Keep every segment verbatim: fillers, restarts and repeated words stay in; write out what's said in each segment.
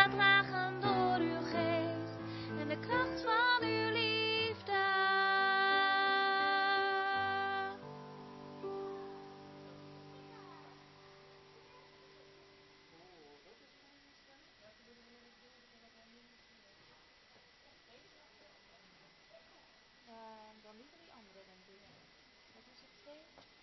gedragen door uw geest en de kracht van uw liefde. Uh, dan liever die andere, denk ik. Wat is het twee?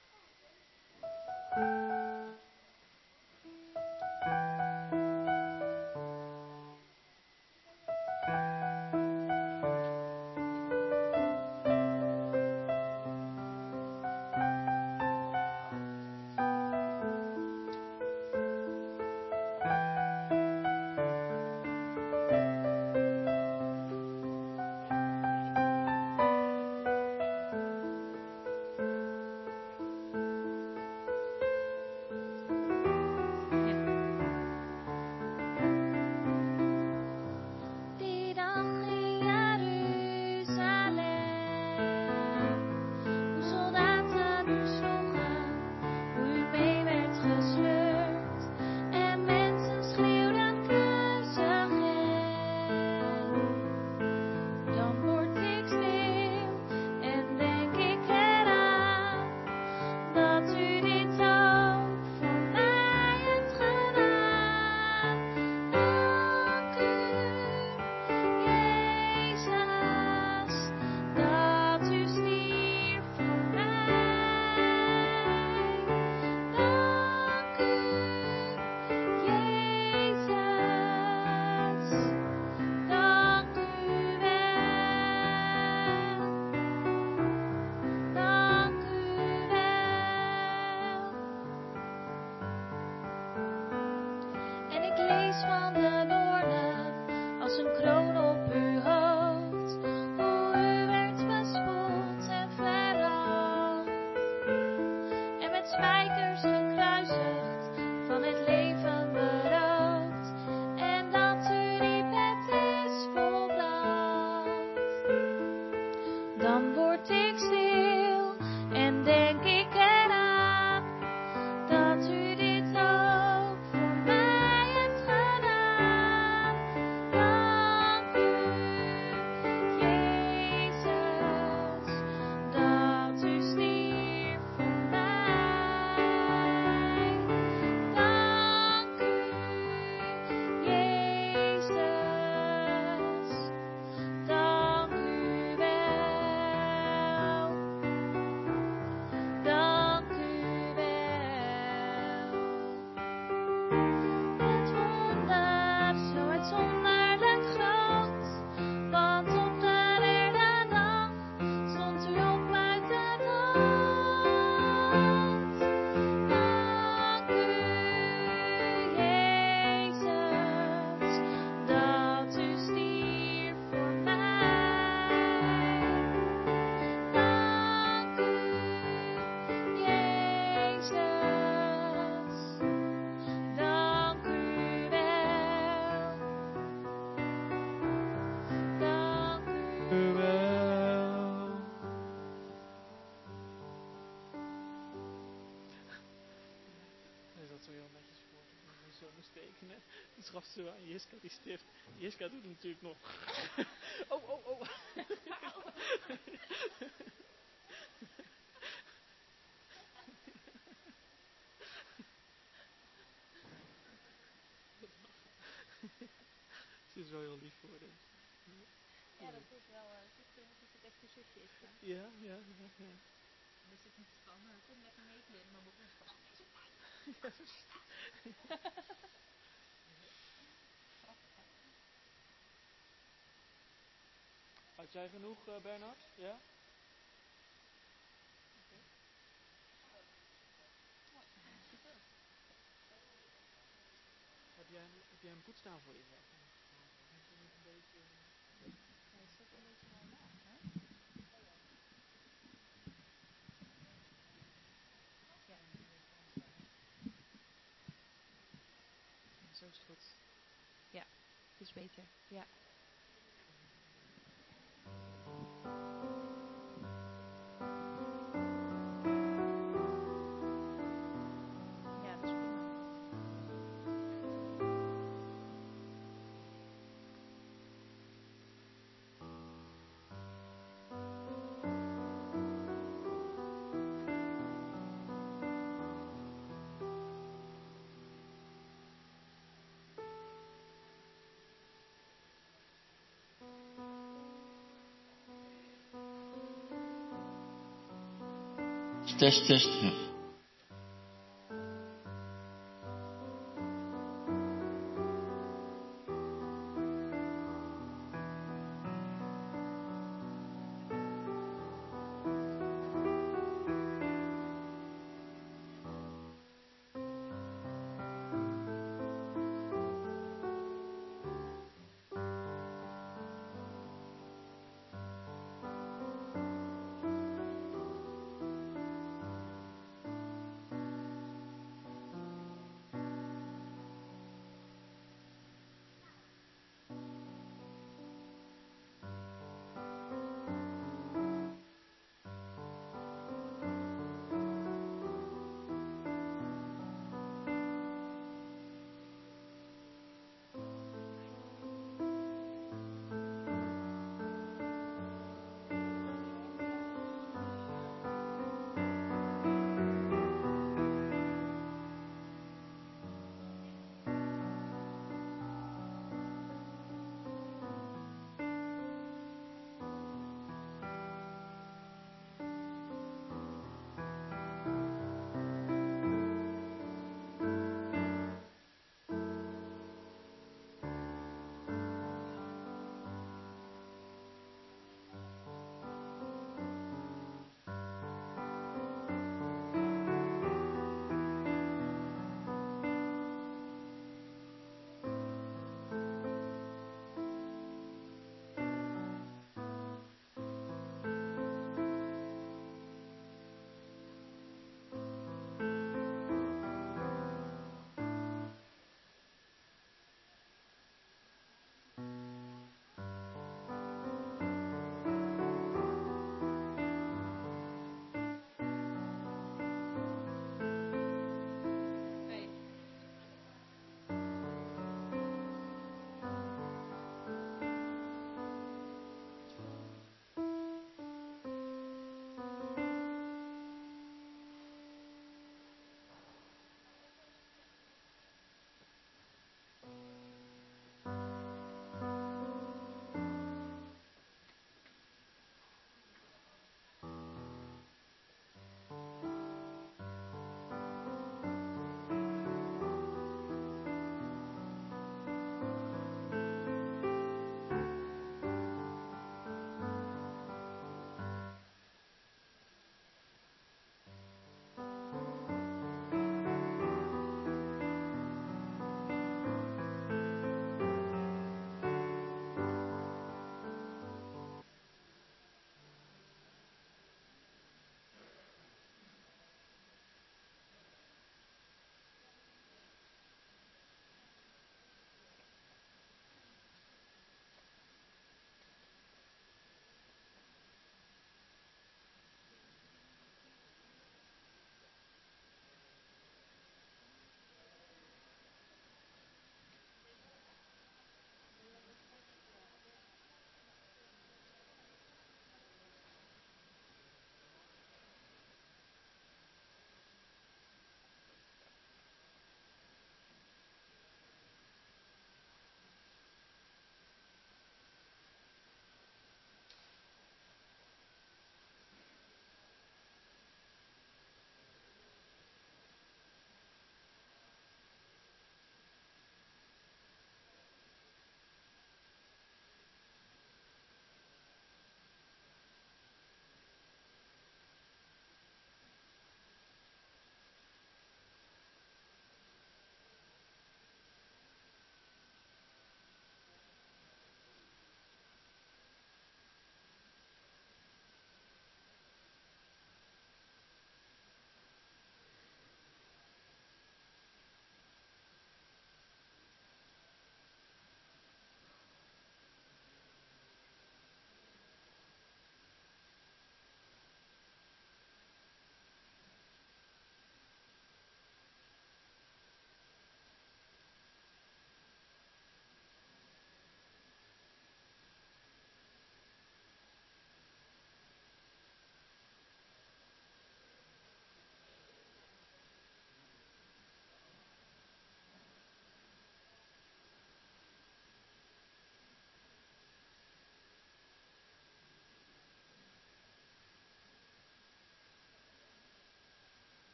Dus gaf ze aan Jiska die stift. Jiska doet het natuurlijk nog. Oh, oh, oh. Ze is wel heel lief voor hem. Ja, dat is wel, uh, het, is, het is het echt een zusje is. Hè? Ja, ja, ja, ja. Dus het is niet van, uh, kom lekker meeklimmen, maar moet ons pas niet zo pijn. Had jij genoeg, uh, Bernard? Ja? Okay. Heb jij, heb jij een poetstafel in? Ja. Een beetje... Hij is toch een beetje naar laag, hè? Ja, zo is het goed. Ja, het is beter. Ja. Ja, dat is prima. Test, test. Ja.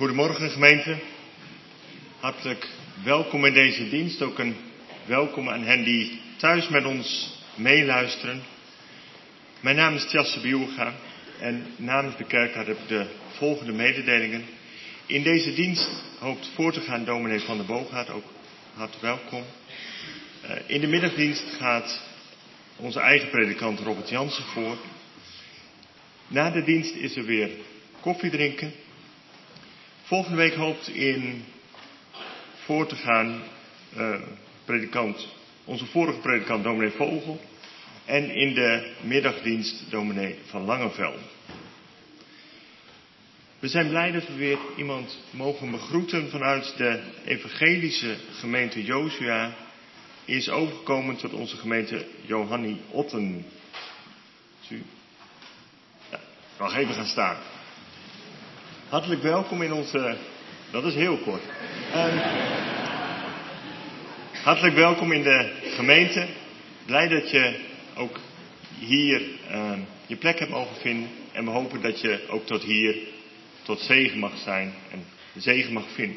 Goedemorgen gemeente. Hartelijk welkom in deze dienst. Ook een welkom aan hen die thuis met ons meeluisteren. Mijn naam is Tjasse Bielga en namens de kerk heb ik de volgende mededelingen. In deze dienst hoopt voor te gaan dominee Van der Boogaard, ook hartelijk welkom. Uh, in de middagdienst gaat onze eigen predikant Robert Jansen voor. Na de dienst is er weer koffie drinken. Volgende week hoopt in voor te gaan uh, predikant, onze vorige predikant dominee Vogel. En in de middagdienst dominee Van Langeveld. We zijn blij dat we weer iemand mogen begroeten vanuit de evangelische gemeente Jozua. Is overgekomen tot onze gemeente Johannie Otten. Ja, nog even gaan staan. Hartelijk welkom in onze... Dat is heel kort. Um, hartelijk welkom in de gemeente. Blij dat je ook hier uh, je plek hebt mogen vinden. En we hopen dat je ook tot hier tot zegen mag zijn en zegen mag vinden.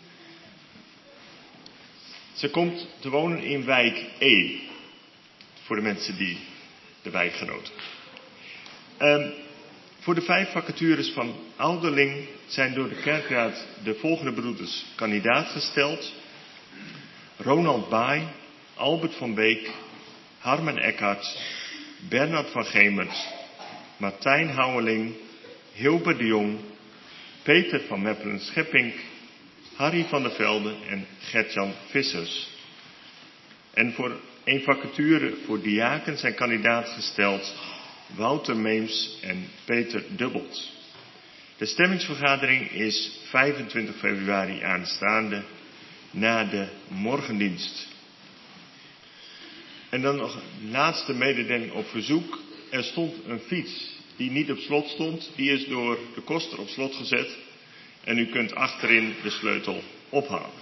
Ze komt te wonen in wijk E. Voor de mensen die de wijk genoten. Um, voor de vijf vacatures van ouderling zijn door de kerkraad de volgende broeders kandidaat gesteld. Ronald Baai, Albert van Beek, Harmen Eckhart, Bernard van Gemert, Martijn Houweling, Hilbert de Jong, Peter van Meppelen-Scheppink, Harry van der Velde en Gertjan Vissers. En voor een vacature voor diaken zijn kandidaat gesteld Wouter Meems en Peter Dubbelt. De stemmingsvergadering is vijfentwintig februari aanstaande na de morgendienst. En dan nog een laatste mededeling op verzoek. Er stond een fiets die niet op slot stond. Die is door de koster op slot gezet. En u kunt achterin de sleutel ophalen.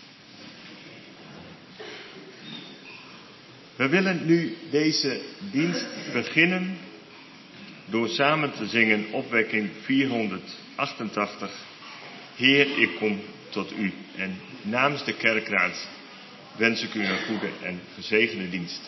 We willen nu deze dienst beginnen door samen te zingen opwekking vierhonderdachtentachtig. Heer, ik kom tot u. En namens de kerkraad wens ik u een goede en gezegende dienst.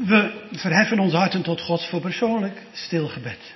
We verheffen onze harten tot God voor persoonlijk stil gebed.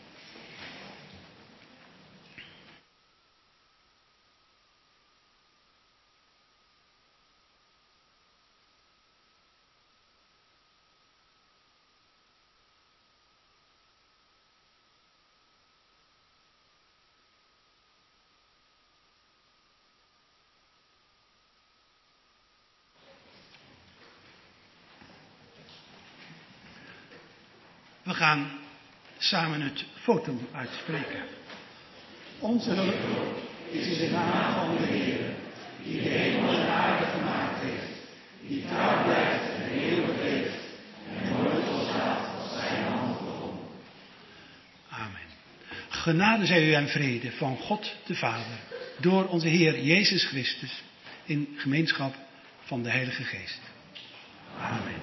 We gaan samen het votum uitspreken. Onze hulp is in de naam van de Heer, die de hemel en aarde gemaakt heeft, die trouw blijft en eeuwig leeft en nooit loslaat als zijn hand begon. Amen. Genade zij u en vrede van God de Vader, door onze Heer Jezus Christus, in gemeenschap van de Heilige Geest. Amen.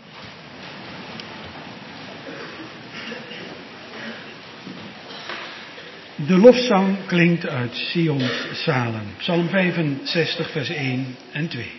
De lofzang klinkt uit Sions zalen. Psalm vijfenzestig, vers één en twee.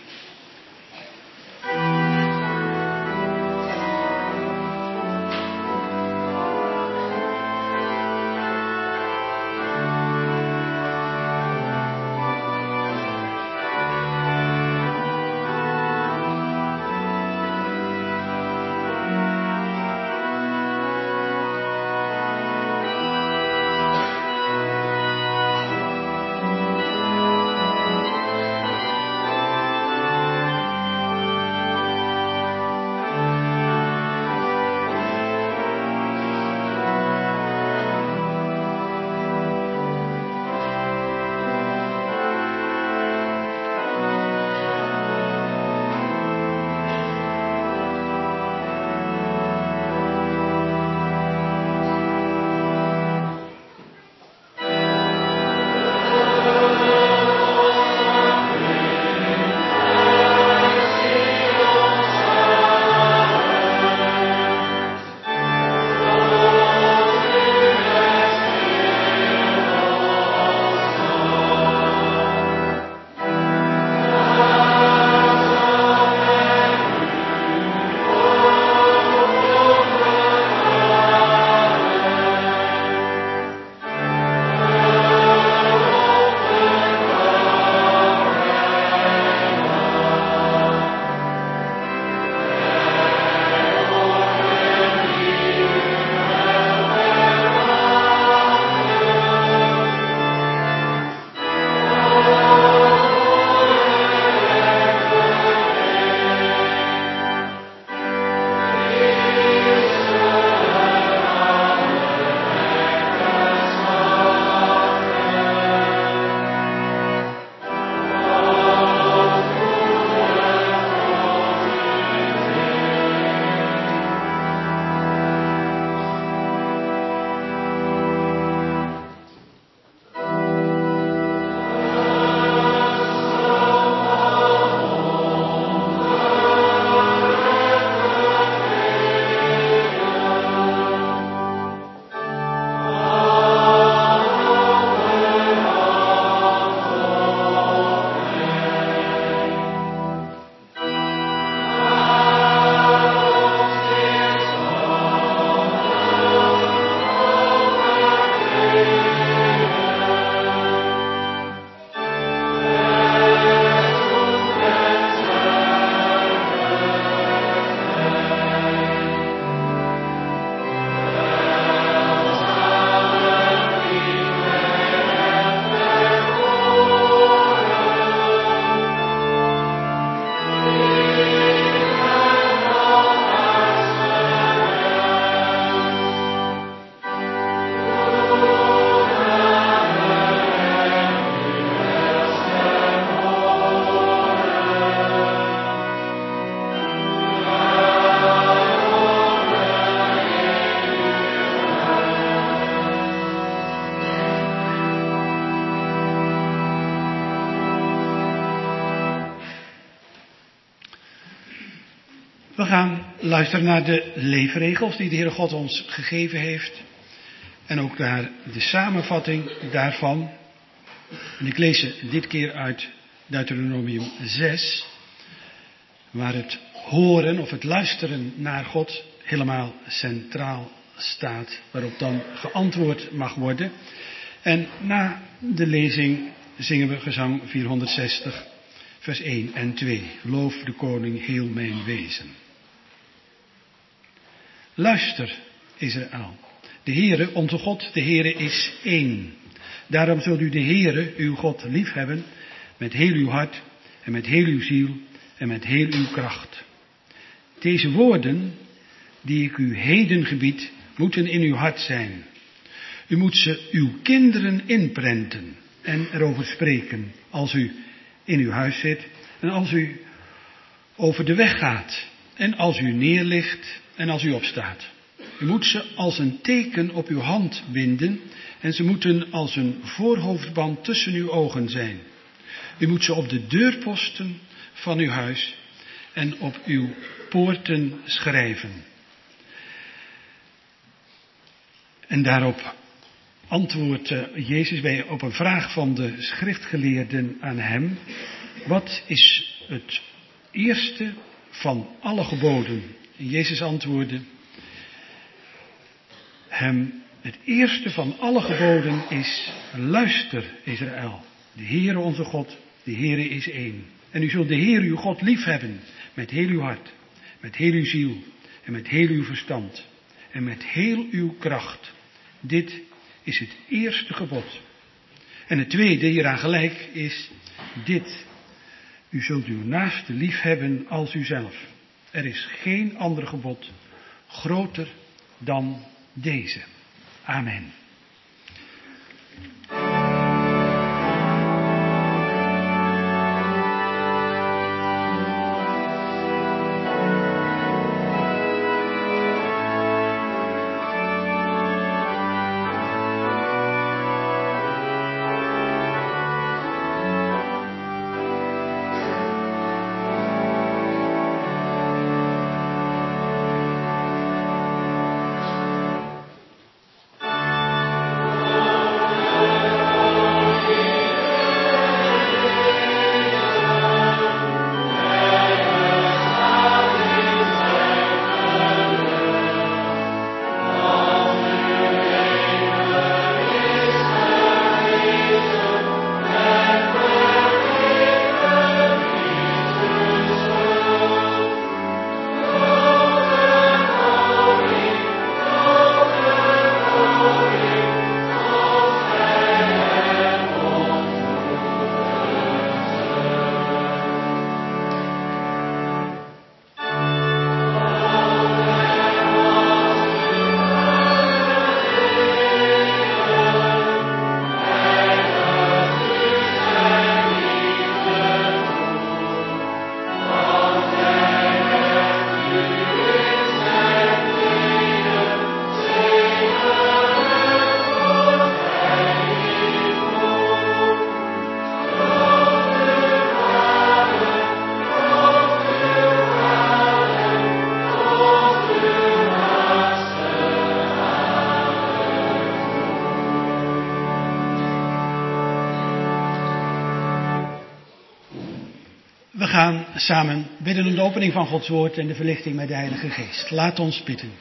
We gaan luisteren naar de leefregels die de Heere God ons gegeven heeft. En ook naar de samenvatting daarvan. En ik lees ze dit keer uit Deuteronomium zes. Waar het horen of het luisteren naar God helemaal centraal staat, waarop dan geantwoord mag worden. En na de lezing zingen we gezang vierhonderdzestig, vers één en twee. Loof de koning heel mijn wezen. Luister, Israël. De Heere, onze God, de Heere is één. Daarom zult u de Heere, uw God, liefhebben met heel uw hart en met heel uw ziel en met heel uw kracht. Deze woorden die ik u heden gebied, moeten in uw hart zijn. U moet ze uw kinderen inprenten en erover spreken als u in uw huis zit en als u over de weg gaat en als u neerligt en als u opstaat. U moet ze als een teken op uw hand binden en ze moeten als een voorhoofdband tussen uw ogen zijn. U moet ze op de deurposten van uw huis en op uw poorten schrijven. En daarop antwoordt Jezus bij op een vraag van de schriftgeleerden aan hem. Wat is het eerste van alle geboden? En Jezus antwoordde hem, het eerste van alle geboden is, luister Israël, de Heere onze God, de Heere is één. En u zult de Heere uw God liefhebben met heel uw hart, met heel uw ziel en met heel uw verstand en met heel uw kracht. Dit is het eerste gebod. En het tweede hieraan gelijk is dit. U zult uw naaste liefhebben als uzelf. Er is geen ander gebod groter dan deze. Amen. We gaan samen bidden om de opening van Gods woord en de verlichting met de Heilige Geest. Laat ons bidden.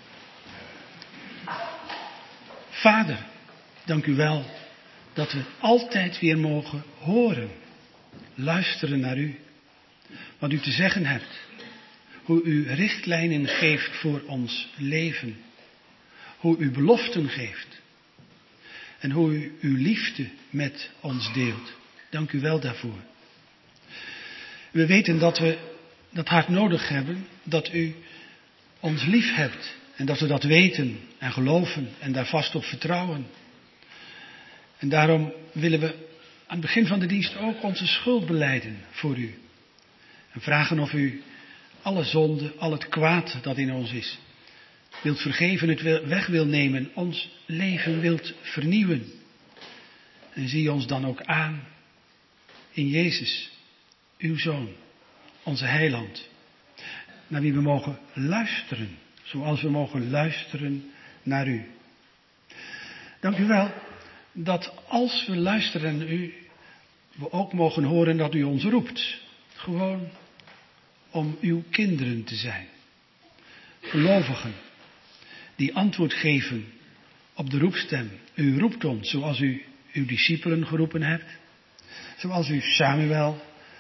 Vader, dank u wel dat we altijd weer mogen horen, luisteren naar u. Wat u te zeggen hebt. Hoe u richtlijnen geeft voor ons leven. Hoe u beloften geeft. En hoe u uw liefde met ons deelt. Dank u wel daarvoor. We weten dat we dat hard nodig hebben, dat u ons lief hebt. En dat we dat weten en geloven en daar vast op vertrouwen. En daarom willen we aan het begin van de dienst ook onze schuld belijden voor u. En vragen of u alle zonde, al het kwaad dat in ons is, wilt vergeven, het weg wil nemen, ons leven wilt vernieuwen. En zie ons dan ook aan in Jezus, uw Zoon, onze Heiland, naar wie we mogen luisteren, zoals we mogen luisteren naar u. Dank u wel dat als we luisteren naar u, we ook mogen horen dat u ons roept. Gewoon om uw kinderen te zijn. Gelovigen die antwoord geven op de roepstem. U roept ons zoals u uw discipelen geroepen hebt. Zoals u Samuel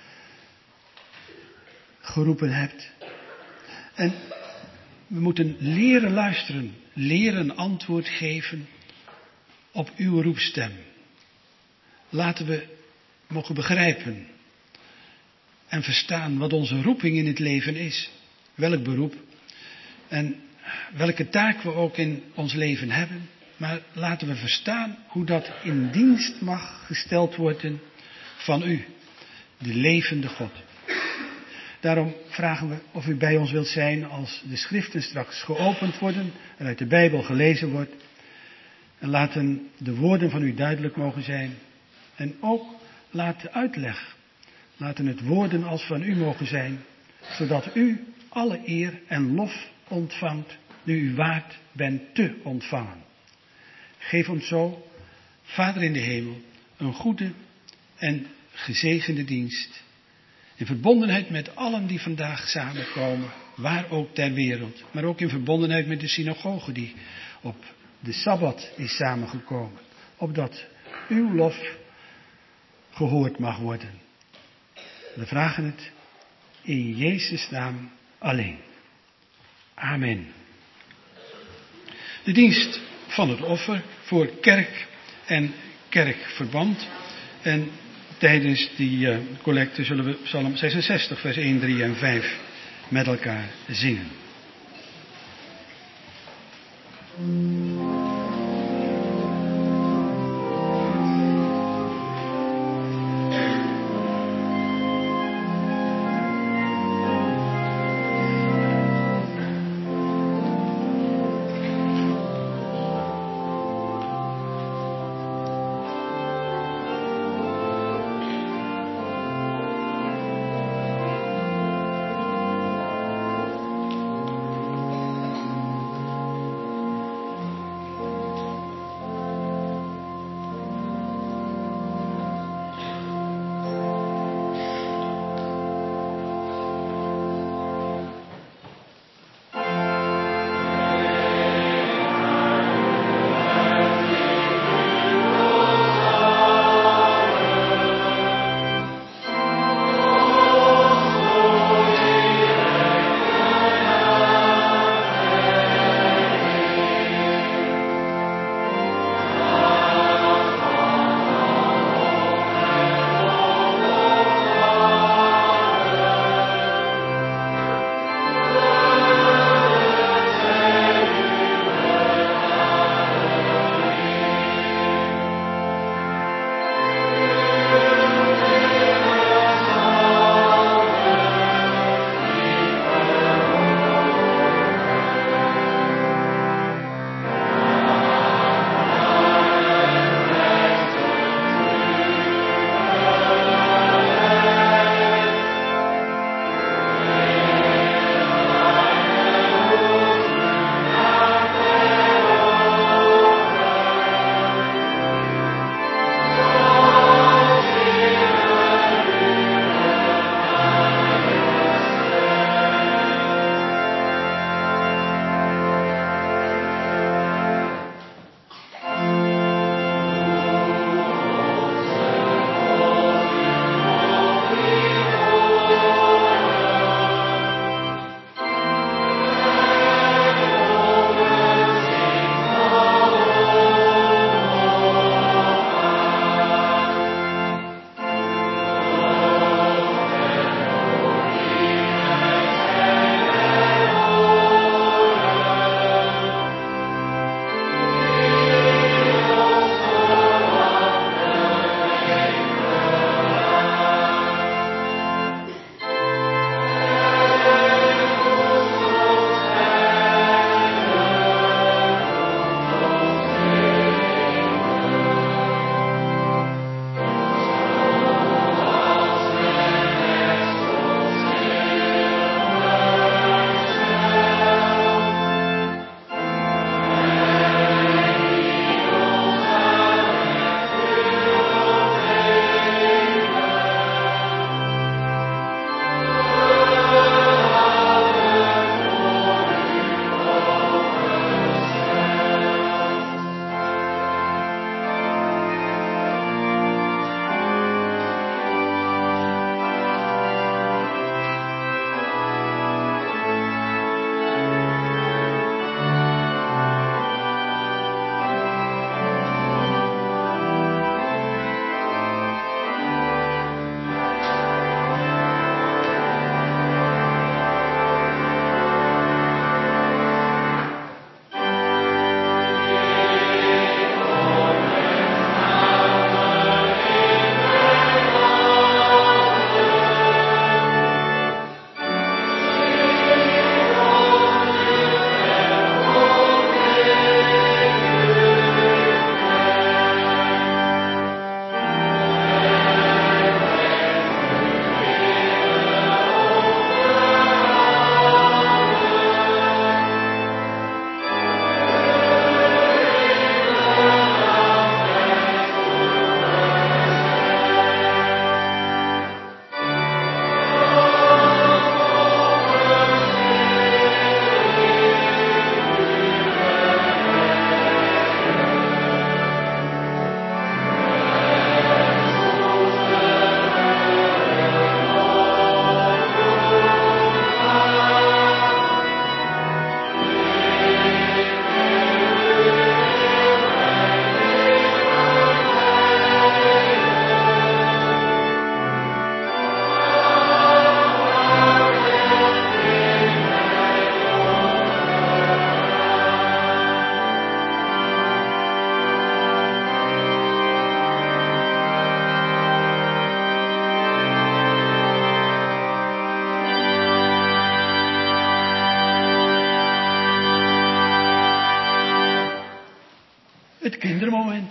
geroepen hebt. En we moeten leren luisteren, leren antwoord geven op uw roepstem. Laten we mogen begrijpen en verstaan wat onze roeping in het leven is. Welk beroep en welke taak we ook in ons leven hebben. Maar laten we verstaan hoe dat in dienst mag gesteld worden van u, de levende God. Daarom vragen we of u bij ons wilt zijn als de schriften straks geopend worden en uit de Bijbel gelezen wordt. En laten de woorden van u duidelijk mogen zijn. En ook laat de uitleg, laten het woorden als van u mogen zijn, zodat u alle eer en lof ontvangt, nu u waard bent te ontvangen. Geef ons zo, Vader in de hemel, een goede en gezegende dienst. In verbondenheid met allen die vandaag samenkomen, waar ook ter wereld. Maar ook in verbondenheid met de synagoge die op de Sabbat is samengekomen. Opdat uw lof gehoord mag worden. We vragen het in Jezus' naam alleen. Amen. De dienst van het offer voor kerk en kerkverband. En tijdens die uh, collecte zullen we Psalm zesenzestig vers één, drie en vijf met elkaar zingen. het kindermoment.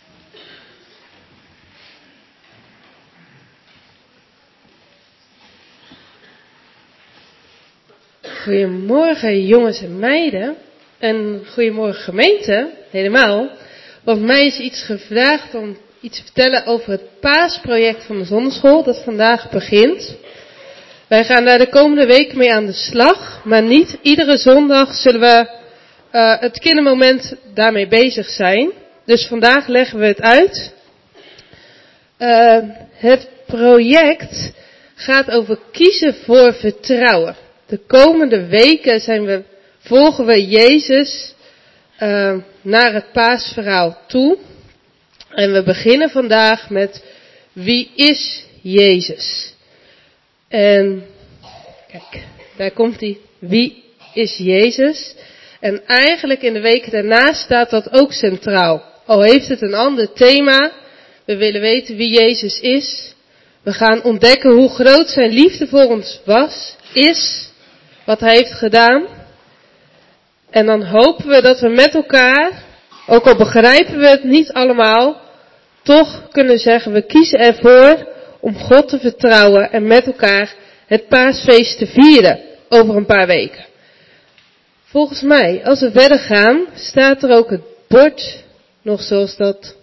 Goedemorgen jongens en meiden. En goedemorgen gemeente, helemaal. Want mij is iets gevraagd om iets te vertellen over het paasproject van de zonneschool dat vandaag begint. Wij gaan daar de komende weken mee aan de slag. Maar niet iedere zondag zullen we uh, het kindermoment daarmee bezig zijn. Dus vandaag leggen we het uit. Uh, het project gaat over kiezen voor vertrouwen. De komende weken zijn we, volgen we Jezus uh, naar het paasverhaal toe. En we beginnen vandaag met wie is Jezus? En kijk, daar komt hij. Wie is Jezus? En eigenlijk in de weken daarna staat dat ook centraal. Al heeft het een ander thema. We willen weten wie Jezus is. We gaan ontdekken hoe groot zijn liefde voor ons was, is, wat hij heeft gedaan. En dan hopen we dat we met elkaar, ook al begrijpen we het niet allemaal, toch kunnen zeggen, we kiezen ervoor om God te vertrouwen en met elkaar het paasfeest te vieren over een paar weken. Volgens mij, als we verder gaan, staat er ook het bord nog zoals dat,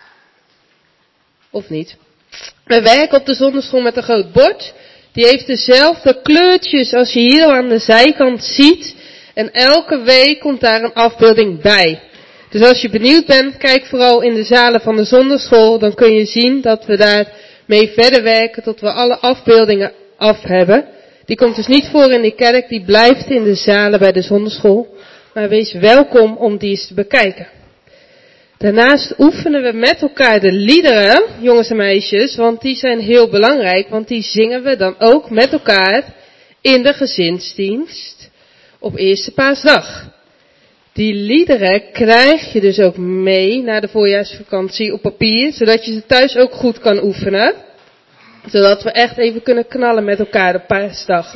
of niet. We werken op de zonneschool met een groot bord. Die heeft dezelfde kleurtjes als je hier aan de zijkant ziet. En elke week komt daar een afbeelding bij. Dus als je benieuwd bent, kijk vooral in de zalen van de zonneschool. Dan kun je zien dat we daar mee verder werken tot we alle afbeeldingen af hebben. Die komt dus niet voor in de kerk, die blijft in de zalen bij de zonneschool. Maar wees welkom om die eens te bekijken. Daarnaast oefenen we met elkaar de liederen, jongens en meisjes, want die zijn heel belangrijk, want die zingen we dan ook met elkaar in de gezinsdienst op eerste paasdag. Die liederen krijg je dus ook mee naar de voorjaarsvakantie op papier, zodat je ze thuis ook goed kan oefenen, zodat we echt even kunnen knallen met elkaar op paasdag.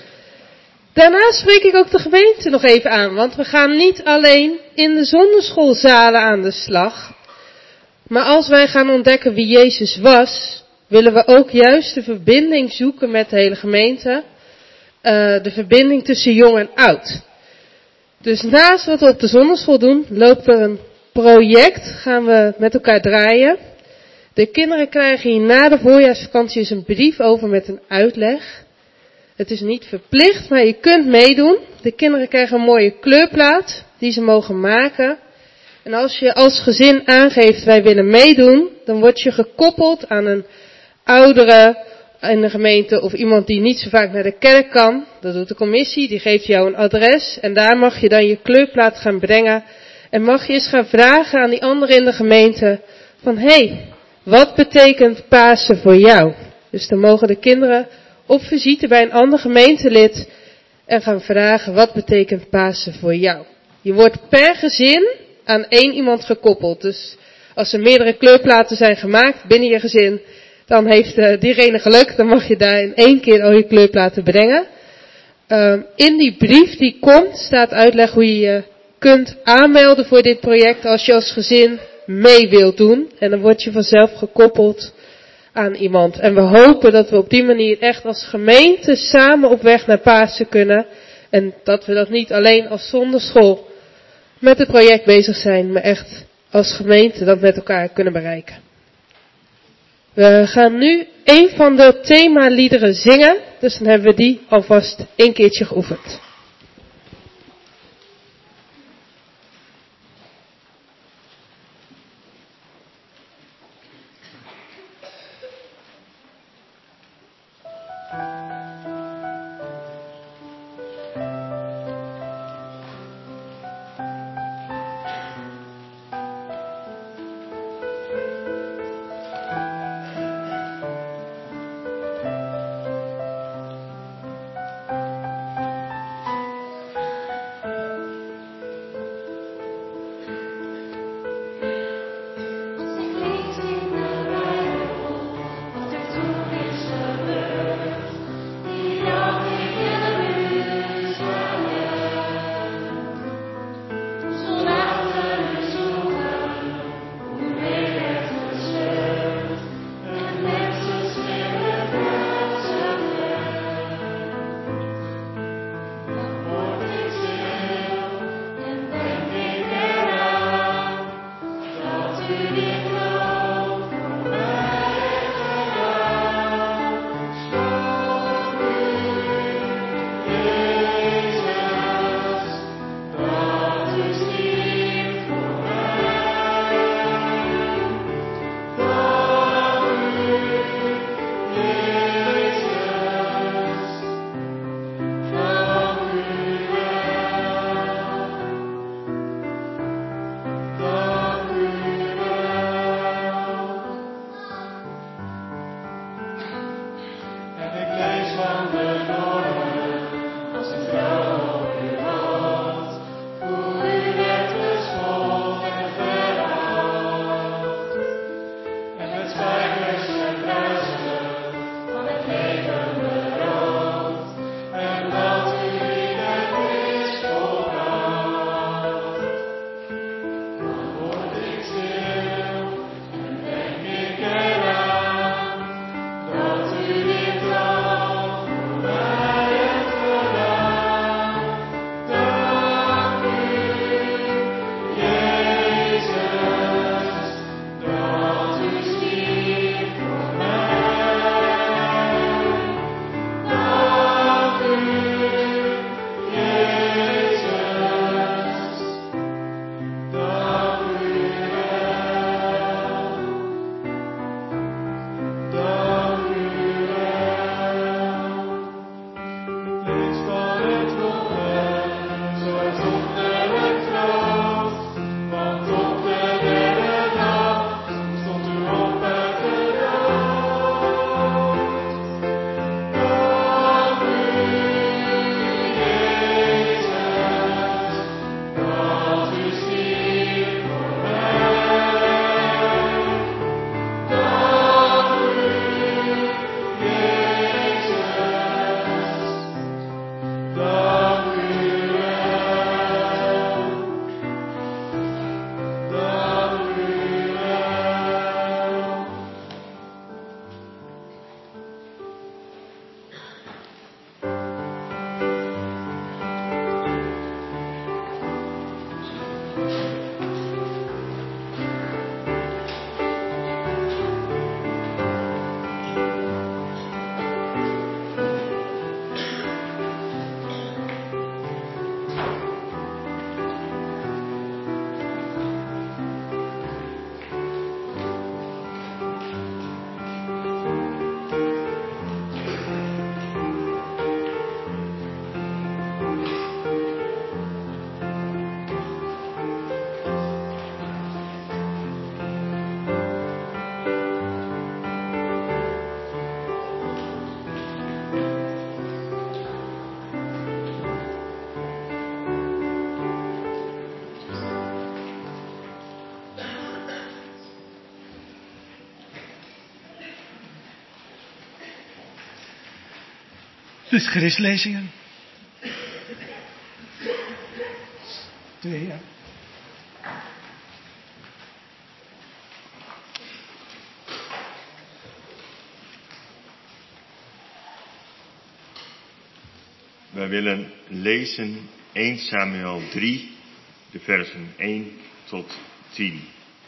Daarnaast spreek ik ook de gemeente nog even aan, want we gaan niet alleen in de zonneschoolzalen aan de slag. Maar als wij gaan ontdekken wie Jezus was, willen we ook juist de verbinding zoeken met de hele gemeente. Uh, de verbinding tussen jong en oud. Dus naast wat we op de zonneschool doen, loopt er een project, gaan we met elkaar draaien. De kinderen krijgen hier na de voorjaarsvakantie eens een brief over met een uitleg. Het is niet verplicht, maar je kunt meedoen. De kinderen krijgen een mooie kleurplaat die ze mogen maken. En als je als gezin aangeeft wij willen meedoen, dan word je gekoppeld aan een oudere in de gemeente of iemand die niet zo vaak naar de kerk kan. Dat doet de commissie, die geeft jou een adres en daar mag je dan je kleurplaat gaan brengen. En mag je eens gaan vragen aan die anderen in de gemeente van hé, hey, wat betekent Pasen voor jou? Dus dan mogen de kinderen op visite bij een ander gemeentelid en gaan vragen wat betekent Pasen voor jou. Je wordt per gezin aan één iemand gekoppeld. Dus als er meerdere kleurplaten zijn gemaakt binnen je gezin, dan heeft uh, diegene geluk, dan mag je daar in één keer al je kleurplaten brengen. Uh, in die brief die komt staat uitleg hoe je je kunt aanmelden voor dit project als je als gezin mee wilt doen. En dan word je vanzelf gekoppeld aan iemand. En we hopen dat we op die manier echt als gemeente samen op weg naar Pasen kunnen. En dat we dat niet alleen als zonderschool met het project bezig zijn, maar echt als gemeente dat met elkaar kunnen bereiken. We gaan nu een van de themaliederen zingen, dus dan hebben we die alvast een keertje geoefend. Dus Christlezingen. Twee, ja. Wij willen lezen eerste Samuel drie, de versen één tot tien.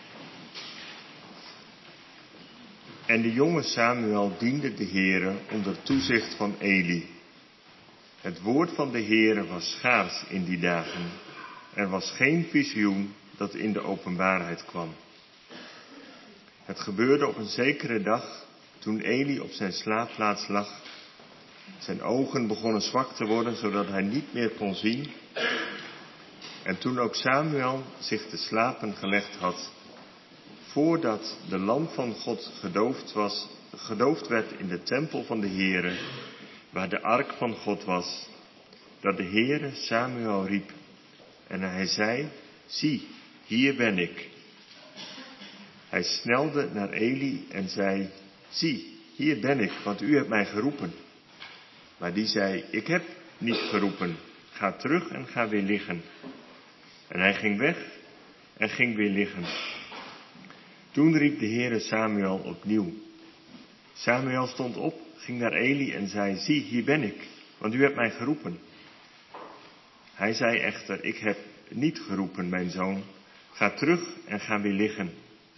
En de jonge Samuel diende de Heere onder toezicht van Eli. Het woord van de Heere was schaars in die dagen. Er was geen visioen dat in de openbaarheid kwam. Het gebeurde op een zekere dag, toen Eli op zijn slaapplaats lag. Zijn ogen begonnen zwak te worden, zodat hij niet meer kon zien. En toen ook Samuel zich te slapen gelegd had, voordat de lamp van God gedoofd was, gedoofd werd in de tempel van de Heere, waar de ark van God was, dat de Heere Samuel riep. En hij zei, zie, hier ben ik. Hij snelde naar Eli en zei, zie, hier ben ik, want u hebt mij geroepen. Maar die zei, ik heb niet geroepen, ga terug en ga weer liggen. En hij ging weg en ging weer liggen. Toen riep de Heere Samuel opnieuw. Samuel stond op, ging naar Eli en zei, zie, hier ben ik, want u hebt mij geroepen. Hij zei echter, ik heb niet geroepen, mijn zoon, ga terug en ga weer liggen.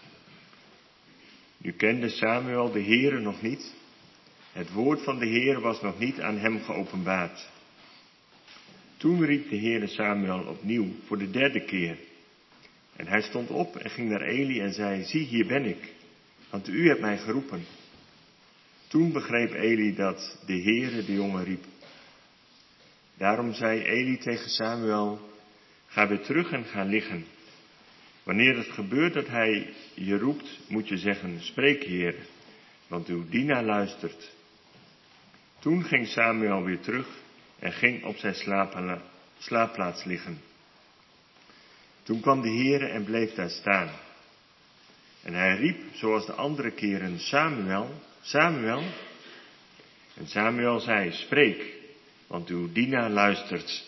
Nu kende Samuel de Heere nog niet. Het woord van de Heere was nog niet aan hem geopenbaard. Toen riep de Heere Samuel opnieuw, voor de derde keer. En hij stond op en ging naar Eli en zei, zie, hier ben ik, want u hebt mij geroepen. Toen begreep Eli dat de Heere de jongen riep. Daarom zei Eli tegen Samuel, ga weer terug en ga liggen. Wanneer het gebeurt dat hij je roept, moet je zeggen, spreek Heer, want uw dienaar luistert. Toen ging Samuel weer terug en ging op zijn slaapla- slaapplaats liggen. Toen kwam de Heere en bleef daar staan. En hij riep, zoals de andere keren, Samuel, Samuel. En Samuel zei, spreek, want uw dienaar luistert.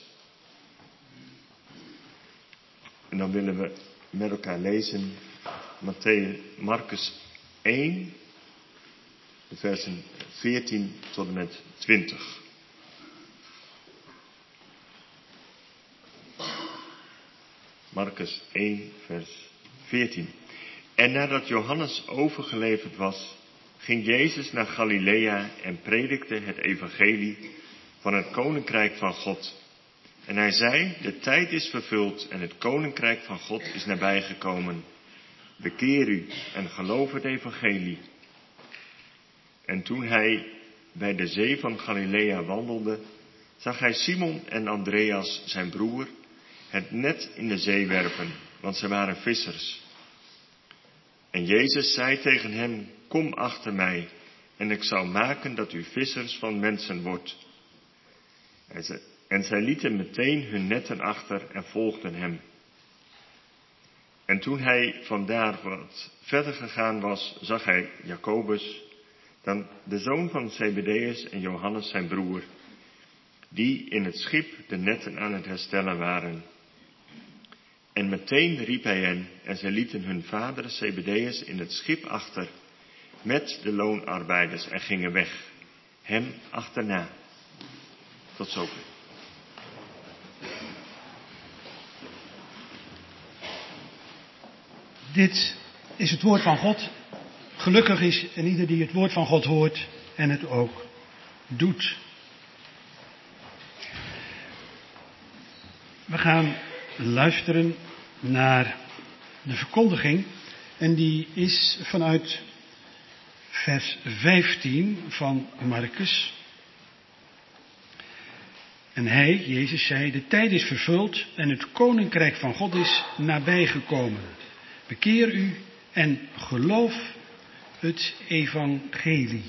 En dan willen we met elkaar lezen Matthäus, Marcus één, de versen veertien tot en met twintig. Marcus één, vers veertien. En nadat Johannes overgeleverd was, ging Jezus naar Galilea en predikte het evangelie van het koninkrijk van God. En hij zei, de tijd is vervuld en het koninkrijk van God is nabijgekomen. Bekeer u en geloof het evangelie. En toen hij bij de zee van Galilea wandelde, zag hij Simon en Andreas, zijn broer, het net in de zee werpen, want ze waren vissers. En Jezus zei tegen hen, kom achter mij, en ik zal maken dat u vissers van mensen wordt. En, ze, en zij lieten meteen hun netten achter en volgden hem. En toen hij vandaar wat verder gegaan was, zag hij Jacobus, dan de zoon van Zebedeus en Johannes zijn broer, die in het schip de netten aan het herstellen waren. En meteen riep hij hen en zij lieten hun vader Zebedeus in het schip achter met de loonarbeiders en gingen weg, hem achterna. Tot zover. Dit is het woord van God. Gelukkig is en ieder die het woord van God hoort en het ook doet. We gaan luisteren naar de verkondiging en die is vanuit vers vijftien van Marcus. En hij, Jezus, zei, de tijd is vervuld en het koninkrijk van God is nabijgekomen. Bekeer u en geloof het evangelie.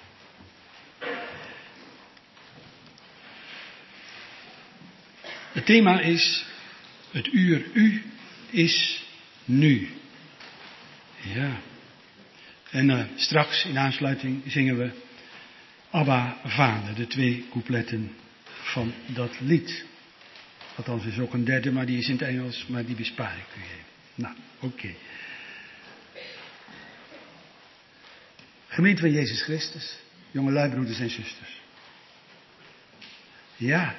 Het thema is, het uur U is nu. Ja. En uh, straks in aansluiting zingen we Abba, Vader, de twee coupletten van dat lied. Althans, er is ook een derde, maar die is in het Engels, maar die bespaar ik u even. Nou, oké. Okay. Gemeente van Jezus Christus, jongelui, broeders en zusters. Ja,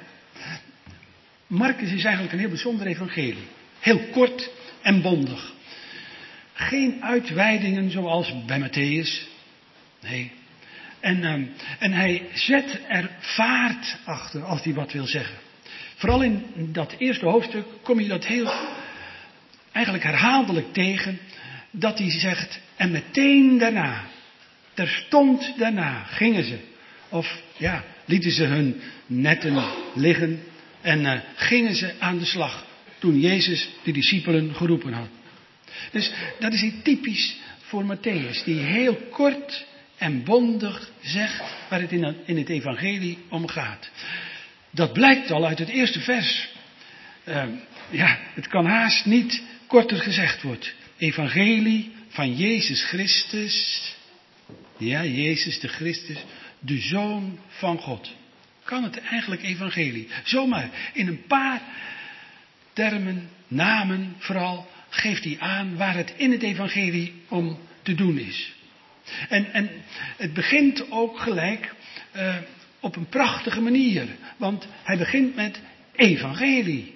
Marcus is eigenlijk een heel bijzonder evangelie. Heel kort en bondig. Geen uitweidingen zoals bij Matthäus. Nee. En, um, en hij zet er vaart achter als hij wat wil zeggen. Vooral in dat eerste hoofdstuk kom je dat heel eigenlijk herhaaldelijk tegen. Dat hij zegt, en meteen daarna, terstond daarna gingen ze. Of ja, lieten ze hun netten liggen en uh, gingen ze aan de slag. Toen Jezus de discipelen geroepen had. Dus dat is iets typisch voor Matthäus. Die heel kort en bondig zegt waar het in het, in het evangelie om gaat. Dat blijkt al uit het eerste vers. Uh, ja, het kan haast niet korter gezegd worden. Evangelie van Jezus Christus. Ja, Jezus de Christus, de Zoon van God. Kan het eigenlijk evangelie? Zomaar in een paar termen, namen vooral, geeft hij aan waar het in het evangelie om te doen is. En, en het begint ook gelijk uh, op een prachtige manier. Want hij begint met evangelie.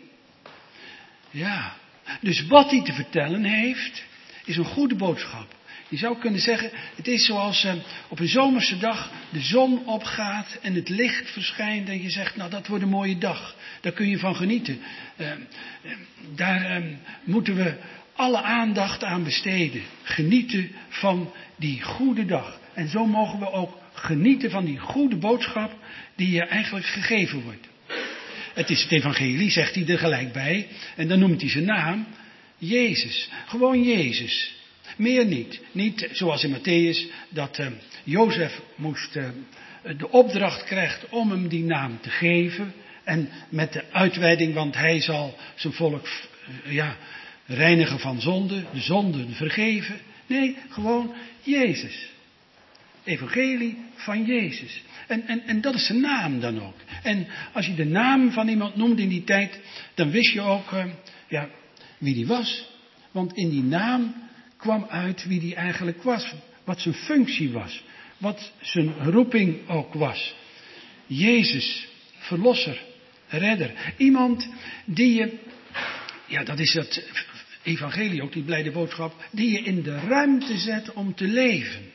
Ja, dus wat hij te vertellen heeft, is een goede boodschap. Je zou kunnen zeggen, het is zoals uh, op een zomerse dag de zon opgaat en het licht verschijnt en je zegt, nou dat wordt een mooie dag. Daar kun je van genieten. Uh, uh, daar uh, moeten we alle aandacht aan besteden. Genieten van die goede dag. En zo mogen we ook genieten van die goede boodschap die je eigenlijk gegeven wordt. Het is het evangelie, zegt hij er gelijk bij. En dan noemt hij zijn naam, Jezus. Gewoon Jezus. Meer niet. Niet zoals in Matthäus dat uh, Jozef moest uh, de opdracht krijgt om hem die naam te geven. En met de uitweiding, want hij zal zijn volk uh, ja, reinigen van zonde, de zonden vergeven. Nee, gewoon Jezus. Evangelie van Jezus. En, en, en dat is zijn naam dan ook. En als je de naam van iemand noemde in die tijd, dan wist je ook uh, ja, wie die was. Want in die naam kwam uit wie die eigenlijk was. Wat zijn functie was. Wat zijn roeping ook was. Jezus, verlosser, redder. Iemand die je, ja dat is het evangelie ook, die blijde boodschap, die je in de ruimte zet om te leven.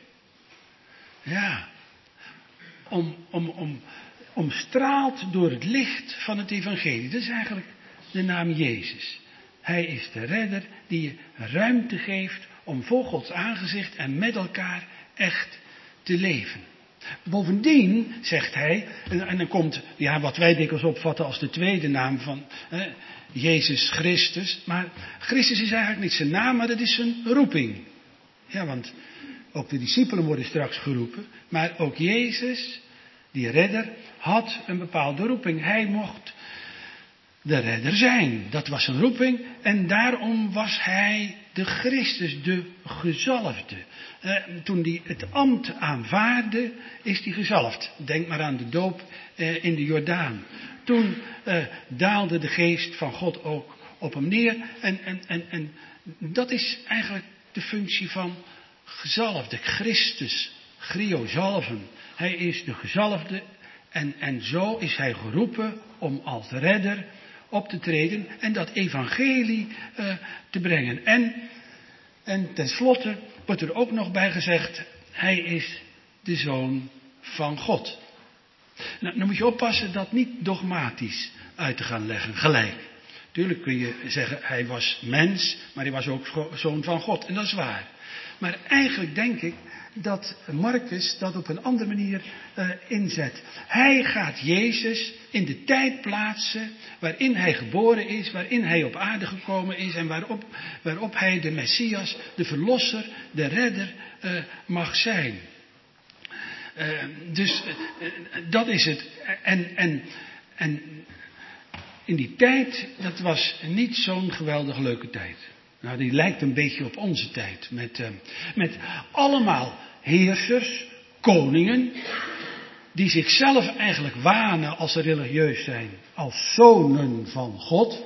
Ja, om, om, om, omstraald door het licht van het evangelie. Dat is eigenlijk de naam Jezus. Hij is de redder die je ruimte geeft om voor Gods aangezicht en met elkaar echt te leven. Bovendien, zegt hij, en, en dan komt ja, wat wij dikwijls opvatten als de tweede naam van eh, Jezus Christus. Maar Christus is eigenlijk niet zijn naam, maar dat is zijn roeping. Ja, want ook de discipelen worden straks geroepen. Maar ook Jezus, die redder, had een bepaalde roeping. Hij mocht de redder zijn. Dat was zijn roeping. En daarom was hij de Christus, de gezalfde. Eh, toen hij het ambt aanvaarde, is hij gezalfd. Denk maar aan de doop eh, in de Jordaan. Toen eh, daalde de geest van God ook op hem neer. En, en, en, en dat is eigenlijk de functie van gezalfde. Christus, Chrio, zalven. Hij is de gezalfde. En, en zo is hij geroepen om als redder op te treden en dat evangelie uh, te brengen. En, en tenslotte wordt er ook nog bij gezegd, hij is de Zoon van God. Nou, dan moet je oppassen dat niet dogmatisch uit te gaan leggen, gelijk. Tuurlijk kun je zeggen, hij was mens, maar hij was ook Zoon van God. En dat is waar. Maar eigenlijk denk ik dat Marcus dat op een andere manier uh, inzet. Hij gaat Jezus in de tijd plaatsen waarin hij geboren is, waarin hij op aarde gekomen is en waarop, waarop hij de Messias, de verlosser, de redder uh, mag zijn. Uh, dus uh, dat is het. En, en, en in die tijd, dat was niet zo'n geweldig leuke tijd. Nou, die lijkt een beetje op onze tijd. Met, uh, met allemaal heersers, koningen, die zichzelf eigenlijk wanen als ze religieus zijn, als zonen van God,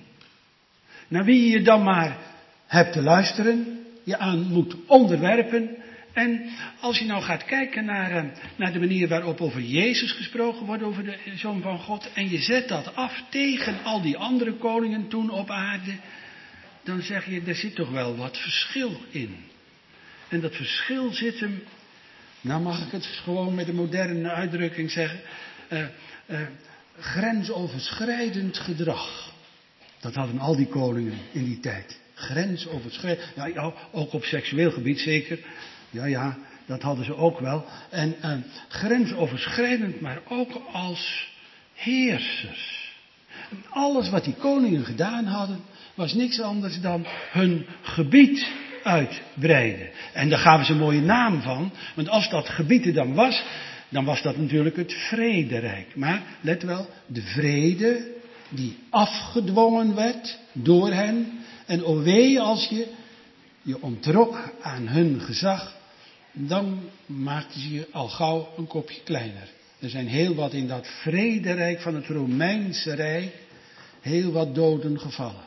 naar wie je dan maar hebt te luisteren, je aan moet onderwerpen. En als je nou gaat kijken naar, naar de manier waarop over Jezus gesproken wordt, over de Zoon van God, en je zet dat af tegen al die andere koningen toen op aarde, dan zeg je, er zit toch wel wat verschil in. En dat verschil zit hem, nou mag ik het gewoon met een moderne uitdrukking zeggen, uh, uh, grensoverschrijdend gedrag. Dat hadden al die koningen in die tijd. Grensoverschrijdend, ja, ja, ook op seksueel gebied zeker. Ja, ja, dat hadden ze ook wel. En uh, grensoverschrijdend, maar ook als heersers. En alles wat die koningen gedaan hadden, was niks anders dan hun gebied uitbreiden. En daar gaven ze een mooie naam van. Want als dat gebied er dan was, dan was dat natuurlijk het vrederijk. Maar let wel, de vrede die afgedwongen werd door hen. En o wee als je je onttrok aan hun gezag, dan maakten ze je al gauw een kopje kleiner. Er zijn heel wat in dat vrederijk van het Romeinse Rijk, heel wat doden gevallen.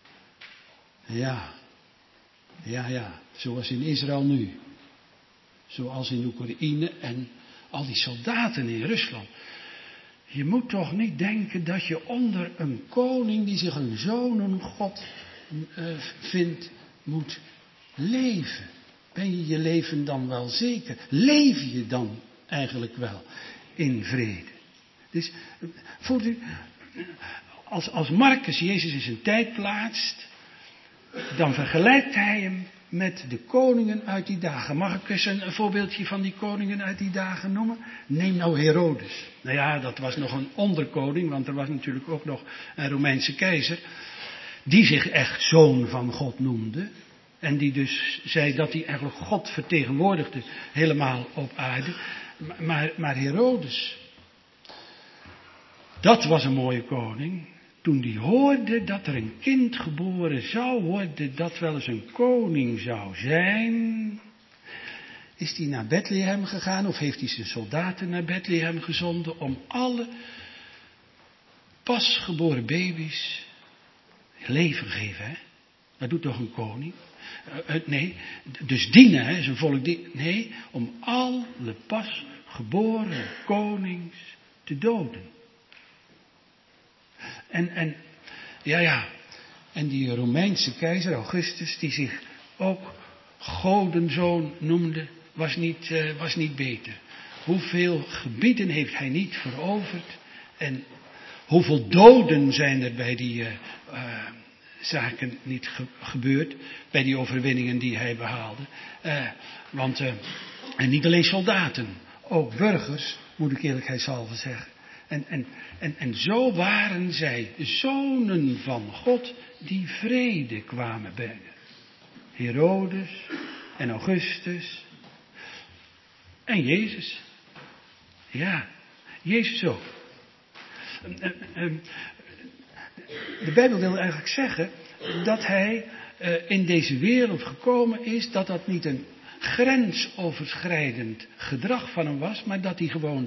Ja, ja, ja, zoals in Israël nu. Zoals in Oekraïne en al die soldaten in Rusland. Je moet toch niet denken dat je onder een koning die zich een zonengod uh, vindt, moet leven. Ben je je leven dan wel zeker? Leef je dan eigenlijk wel in vrede? Dus voelt u, als, als Marcus Jezus in zijn tijd plaatst, dan vergelijkt hij hem met de koningen uit die dagen. Mag ik eens een, een voorbeeldje van die koningen uit die dagen noemen? Neem nou Herodes. Nou ja, dat was nog een onderkoning, want er was natuurlijk ook nog een Romeinse keizer, die zich echt zoon van God noemde. En die dus zei dat hij eigenlijk God vertegenwoordigde helemaal op aarde. Maar, maar Herodes, dat was een mooie koning. Toen die hoorde dat er een kind geboren zou worden, dat wel eens een koning zou zijn, is hij naar Bethlehem gegaan, of heeft hij zijn soldaten naar Bethlehem gezonden, om alle pasgeboren baby's leven te geven, hè? Dat doet toch een koning? Uh, uh, nee, dus dienen, hè, zijn volk dienen. Nee, om alle pasgeboren konings te doden. En, en, ja, ja, en die Romeinse keizer Augustus, die zich ook godenzoon noemde, was niet, uh, was niet beter. Hoeveel gebieden heeft hij niet veroverd en hoeveel doden zijn er bij die uh, uh, zaken niet ge- gebeurd, bij die overwinningen die hij behaalde. Uh, want, uh, en niet alleen soldaten, ook burgers, moet ik eerlijkheidshalve zeggen. En, en, en, en zo waren zij zonen van God die vrede kwamen brengen. Herodes en Augustus en Jezus. Ja, Jezus ook. De Bijbel wil eigenlijk zeggen dat hij in deze wereld gekomen is, dat dat niet een grensoverschrijdend gedrag van hem was, maar dat hij gewoon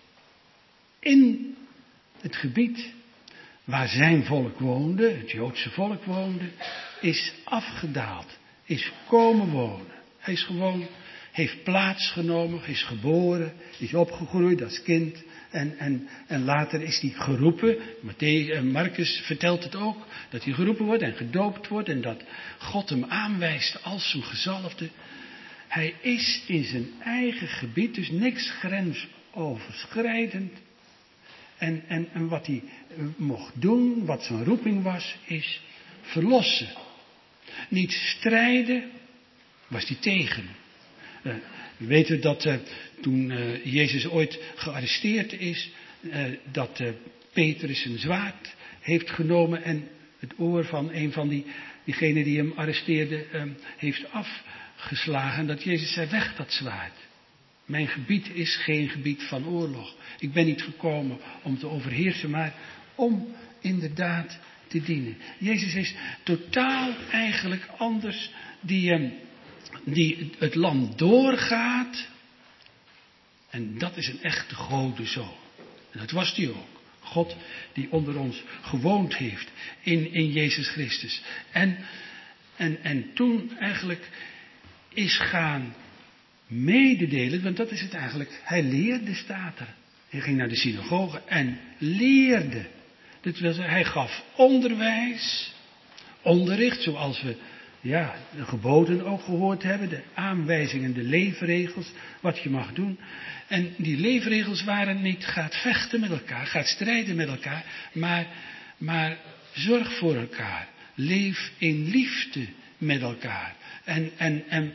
in het gebied waar zijn volk woonde, het Joodse volk woonde, is afgedaald, is komen wonen. Hij is gewoon, heeft plaatsgenomen, is geboren, is opgegroeid als kind en, en, en later is hij geroepen. Matthäus, Marcus vertelt het ook, dat hij geroepen wordt en gedoopt wordt en dat God hem aanwijst als zijn gezalfde. Hij is in zijn eigen gebied, dus niks grensoverschrijdend. En, en, en wat hij mocht doen, wat zijn roeping was, is verlossen. Niet strijden, was hij tegen. Uh, we weten dat uh, toen uh, Jezus ooit gearresteerd is, uh, dat uh, Petrus een zwaard heeft genomen en het oor van een van die, diegenen die hem arresteerde, uh, heeft afgeslagen. Dat Jezus zei, weg dat zwaard. Mijn gebied is geen gebied van oorlog. Ik ben niet gekomen om te overheersen, maar om inderdaad te dienen. Jezus is totaal eigenlijk anders, die, die het land doorgaat En dat is een echte godenzoon. En dat was die ook. God die onder ons gewoond heeft in, in Jezus Christus. En, en, en toen eigenlijk is gaan mededelen, want dat is het eigenlijk. Hij leerde, staat er. Hij ging naar de synagoge en leerde. Dat wil zeggen, hij gaf onderwijs, onderricht, zoals we ja, de geboden ook gehoord hebben, de aanwijzingen, de leefregels, wat je mag doen. En die leefregels waren niet, gaat vechten met elkaar, gaat strijden met elkaar, maar, maar zorg voor elkaar. Leef in liefde met elkaar. En, en, en,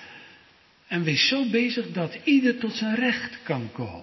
en wees zo bezig dat ieder tot zijn recht kan komen.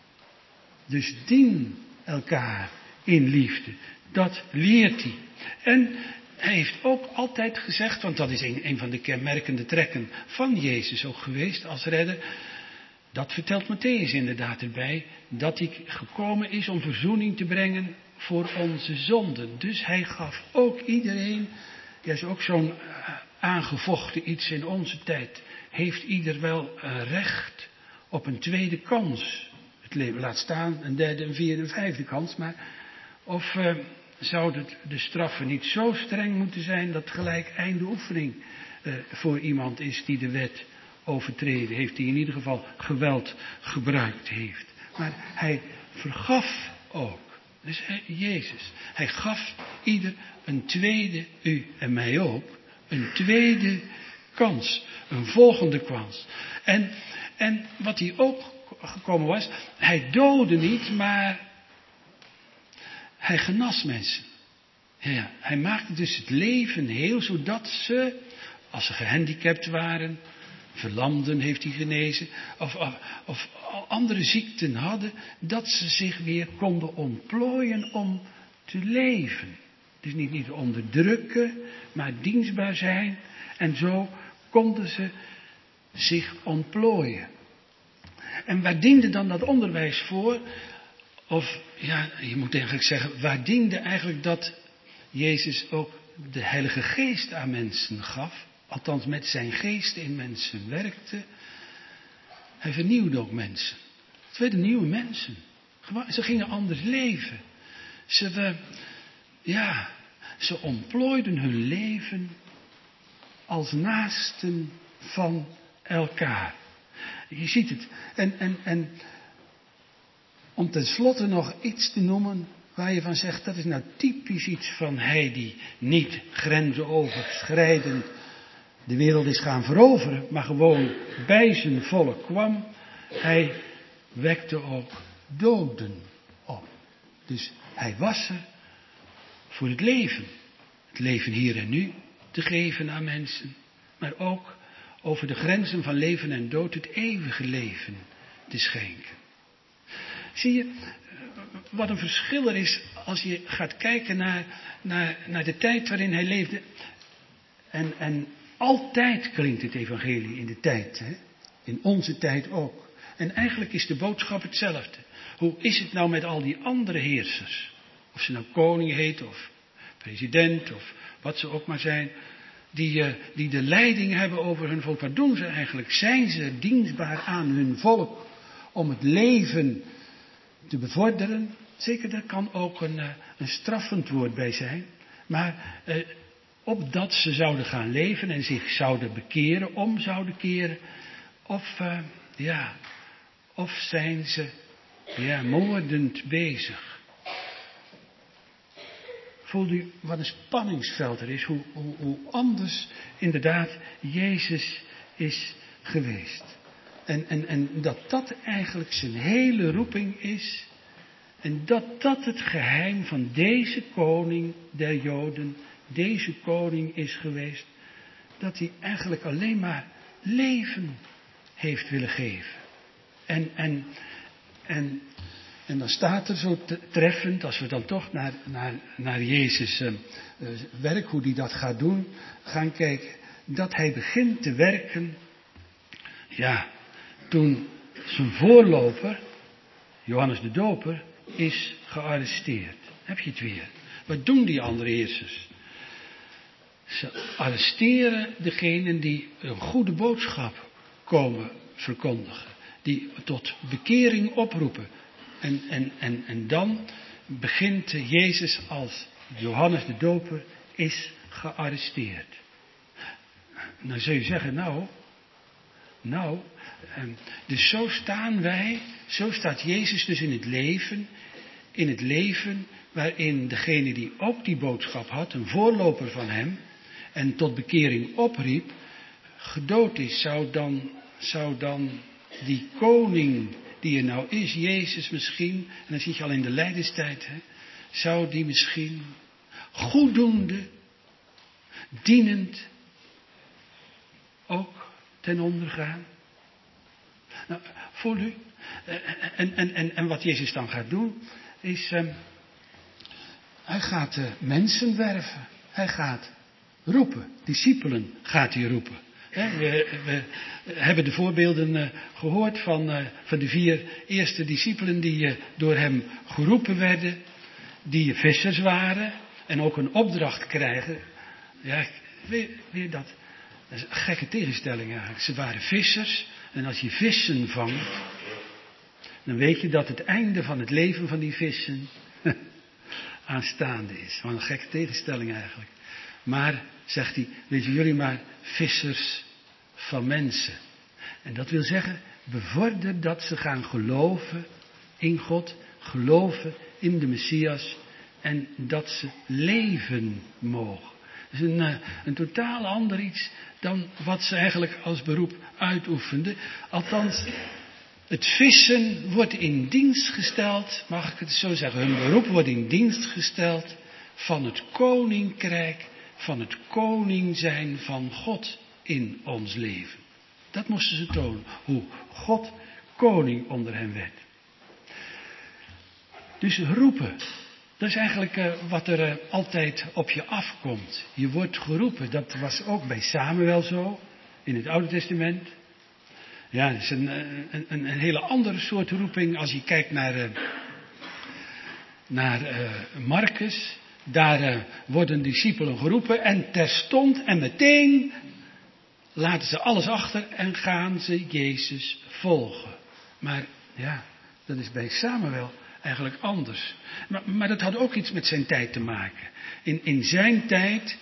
Dus dien elkaar in liefde. Dat leert hij. En hij heeft ook altijd gezegd, want dat is een, een van de kenmerkende trekken van Jezus ook geweest als redder. Dat vertelt Matthäus inderdaad erbij, dat hij gekomen is om verzoening te brengen voor onze zonden. Dus hij gaf ook iedereen, ja, is ook zo'n aangevochten iets in onze tijd, heeft ieder wel een recht op een tweede kans. Het leven laat staan een derde, een vierde, een vijfde kans, maar of uh, zouden de straffen niet zo streng moeten zijn dat gelijk einde oefening uh, voor iemand is die de wet overtreden heeft, die in ieder geval geweld gebruikt heeft. Maar hij vergaf ook. Dus hij, Jezus, hij gaf ieder een tweede, u en mij ook, een tweede kans, een volgende kans. En, en wat hij ook gekomen was, hij doodde niet, maar hij genas mensen. Ja, hij maakte dus het leven heel, zodat ze, als ze gehandicapt waren, verlamden heeft hij genezen, of, of, of andere ziekten hadden, dat ze zich weer konden ontplooien om te leven. Dus niet, niet onderdrukken, maar dienstbaar zijn. En zo konden ze zich ontplooien. En waar diende dan dat onderwijs voor? Of, ja, je moet eigenlijk zeggen, waar diende eigenlijk dat Jezus ook de Heilige Geest aan mensen gaf? Althans met zijn geest in mensen werkte. Hij vernieuwde ook mensen. Het werden nieuwe mensen. Ze gingen anders leven. Ze, ja, ze ontplooiden hun leven als naasten van elkaar. Je ziet het. En, en, en om tenslotte nog iets te noemen waar je van zegt, dat is nou typisch iets van hij die niet grensoverschrijdend de wereld is gaan veroveren, maar gewoon bij zijn volk kwam. Hij wekte ook doden op. Dus hij was er voor het leven. Het leven hier en nu te geven aan mensen. Maar ook over de grenzen van leven en dood het eeuwige leven te schenken. Zie je wat een verschil er is als je gaat kijken naar, naar, naar de tijd waarin hij leefde. En, en altijd klinkt het evangelie in de tijd. Hè? In onze tijd ook. En eigenlijk is de boodschap hetzelfde. Hoe is het nou met al die andere heersers? Of ze nou koning heet of president of wat ze ook maar zijn. Die, uh, die de leiding hebben over hun volk. Wat doen ze eigenlijk? Zijn ze dienstbaar aan hun volk om het leven te bevorderen? Zeker, daar kan ook een, uh, een straffend woord bij zijn. Maar uh, opdat ze zouden gaan leven en zich zouden bekeren, om zouden keren. Of, uh, ja, of zijn ze ja, moordend bezig. Voelt u wat een spanningsveld er is, hoe, hoe, hoe anders inderdaad Jezus is geweest. En, en, en dat dat eigenlijk zijn hele roeping is. En dat dat het geheim van deze koning der Joden, deze koning is geweest. Dat hij eigenlijk alleen maar leven heeft willen geven. En, en, en, en dan staat er zo treffend, als we dan toch naar, naar, naar Jezus uh, werk, hoe hij dat gaat doen, gaan kijken. Dat hij begint te werken, ja, toen zijn voorloper, Johannes de Doper, is gearresteerd. Heb je het weer? Wat doen die andere heersers? Ze arresteren degenen die een goede boodschap komen verkondigen. die tot bekering oproepen. En, en, en, en dan begint Jezus als Johannes de Doper is gearresteerd. Dan zul je zeggen, nou, nou, dus zo staan wij, zo staat Jezus dus in het leven, in het leven waarin degene die ook die boodschap had, een voorloper van hem, en tot bekering opriep, gedood is. Zou dan, zou dan die koning die er nou is, Jezus misschien, en dan zie je al in de lijdenstijd, hè, zou die misschien goeddoende, dienend, ook ten onder gaan? Nou, voel u? En, en, en, en wat Jezus dan gaat doen, is, um, hij gaat uh, mensen werven. Hij gaat roepen. Discipelen gaat hij roepen. He, we, we hebben de voorbeelden uh, gehoord van, uh, van de vier eerste discipelen die uh, door hem geroepen werden. Die vissers waren en ook een opdracht krijgen. Ja, weer, weer dat. Dat is een gekke tegenstelling eigenlijk. Ze waren vissers en als je vissen vangt, dan weet je dat het einde van het leven van die vissen aanstaande is. Wat een gekke tegenstelling eigenlijk. Maar, zegt hij, weet je jullie maar vissers van mensen. En dat wil zeggen, bevorder dat ze gaan geloven in God, geloven in de Messias en dat ze leven mogen. Dat is een, uh, een totaal ander iets dan wat ze eigenlijk als beroep uitoefenden. Althans, het vissen wordt in dienst gesteld, mag ik het zo zeggen, hun beroep wordt in dienst gesteld van het koninkrijk, van het koning zijn van God in ons leven. Dat moesten ze tonen, hoe God koning onder hen werd. Dus roepen, dat is eigenlijk uh, wat er uh, altijd op je afkomt. Je wordt geroepen, dat was ook bij Samuel zo, in het Oude Testament. Ja, dat is een, een, een hele andere soort roeping als je kijkt naar, uh, naar uh, Marcus. Daar uh, worden discipelen geroepen en terstond en meteen laten ze alles achter en gaan ze Jezus volgen. Maar ja, dat is bij Samuel eigenlijk anders. Maar, maar dat had ook iets met zijn tijd te maken. In, in zijn tijd,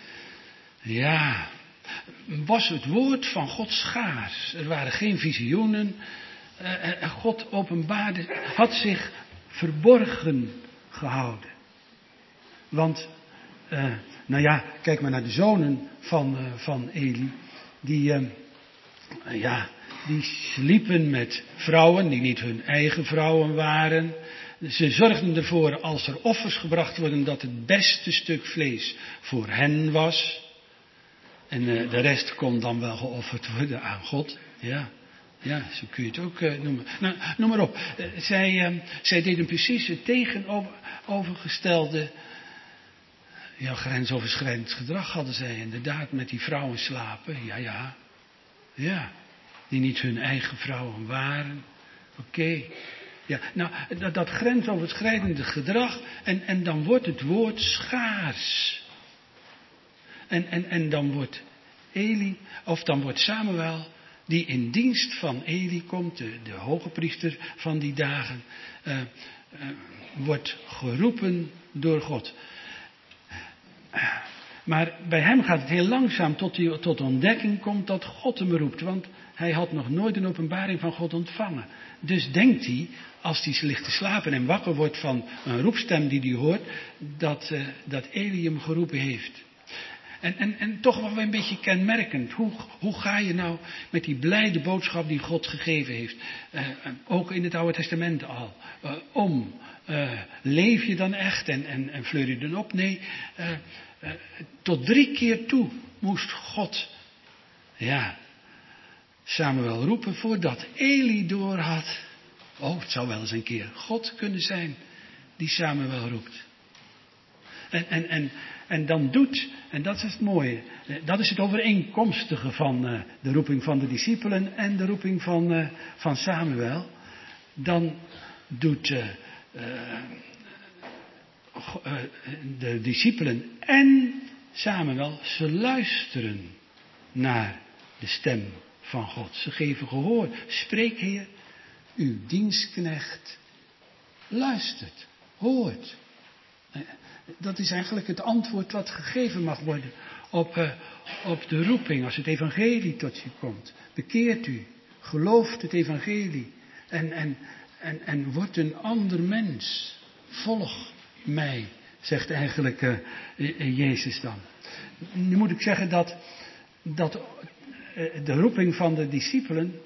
ja, was het woord van God schaars. Er waren geen visioenen. Uh, God openbaarde, had zich verborgen gehouden. Want, uh, nou ja, kijk maar naar de zonen van, uh, van Eli. Die, uh, uh, ja, die sliepen met vrouwen die niet hun eigen vrouwen waren. Ze zorgden ervoor, als er offers gebracht worden, dat het beste stuk vlees voor hen was. En uh, de rest kon dan wel geofferd worden aan God. Ja, ja, zo kun je het ook uh, noemen. Nou, noem maar op. Uh, zij, uh, zij deden precies het tegenovergestelde. Ja, grensoverschrijdend gedrag hadden zij inderdaad met die vrouwen slapen. Ja, ja. Ja, die niet hun eigen vrouwen waren. Oké. Okay. Ja, nou, dat, dat grensoverschrijdende gedrag. En, en dan wordt het woord schaars. En, en, en dan wordt Eli, of dan wordt Samuel, die in dienst van Eli komt, de, de hoge priester van die dagen, uh, uh, wordt geroepen door God. Uh, maar bij hem gaat het heel langzaam tot hij tot ontdekking komt dat God hem roept. Want hij had nog nooit een openbaring van God ontvangen. Dus denkt hij, als hij ligt te slapen en wakker wordt van een roepstem die hij hoort, dat, uh, dat Eli hem geroepen heeft. En, en, en toch wel een beetje kenmerkend. Hoe, hoe ga je nou met die blijde boodschap die God gegeven heeft, uh, ook in het Oude Testament al, uh, om? Uh, leef je dan echt en, en, en fleur je dan op? Nee, uh, uh, tot drie keer toe moest God, ja, Samuel roepen voordat Eli door had. Oh, het zou wel eens een keer God kunnen zijn die Samuel roept. En, en, en, en dan doet, en dat is het mooie, dat is het overeenkomstige van uh, de roeping van de discipelen en de roeping van, uh, van Samuel. Dan doet uh, uh, uh, de discipelen en Samuel, ze luisteren naar de stem van God. Ze geven gehoor. Spreek, Heer, uw dienstknecht luistert, hoort. Dat is eigenlijk het antwoord wat gegeven mag worden op, uh, op de roeping als het evangelie tot je komt. Bekeert u, gelooft het evangelie en, en, en, en wordt een ander mens. Volg mij, zegt eigenlijk uh, Jezus dan. Nu moet ik zeggen dat, dat uh, de roeping van de discipelen,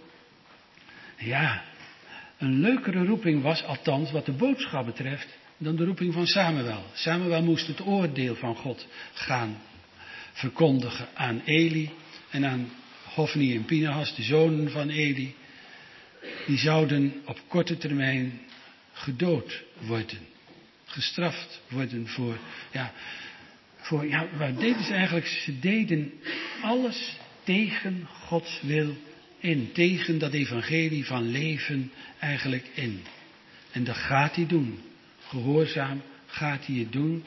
ja, een leukere roeping was, althans wat de boodschap betreft, dan de roeping van Samuel. Samuel moest het oordeel van God gaan verkondigen aan Eli en aan Hofni en Pinehas, de zonen van Eli. Die zouden op korte termijn gedood worden, gestraft worden voor, ja, voor, ja, wat deden ze eigenlijk? Ze deden alles tegen Gods wil in, tegen dat evangelie van leven eigenlijk in. En dat gaat hij doen. Gehoorzaam gaat hij het doen.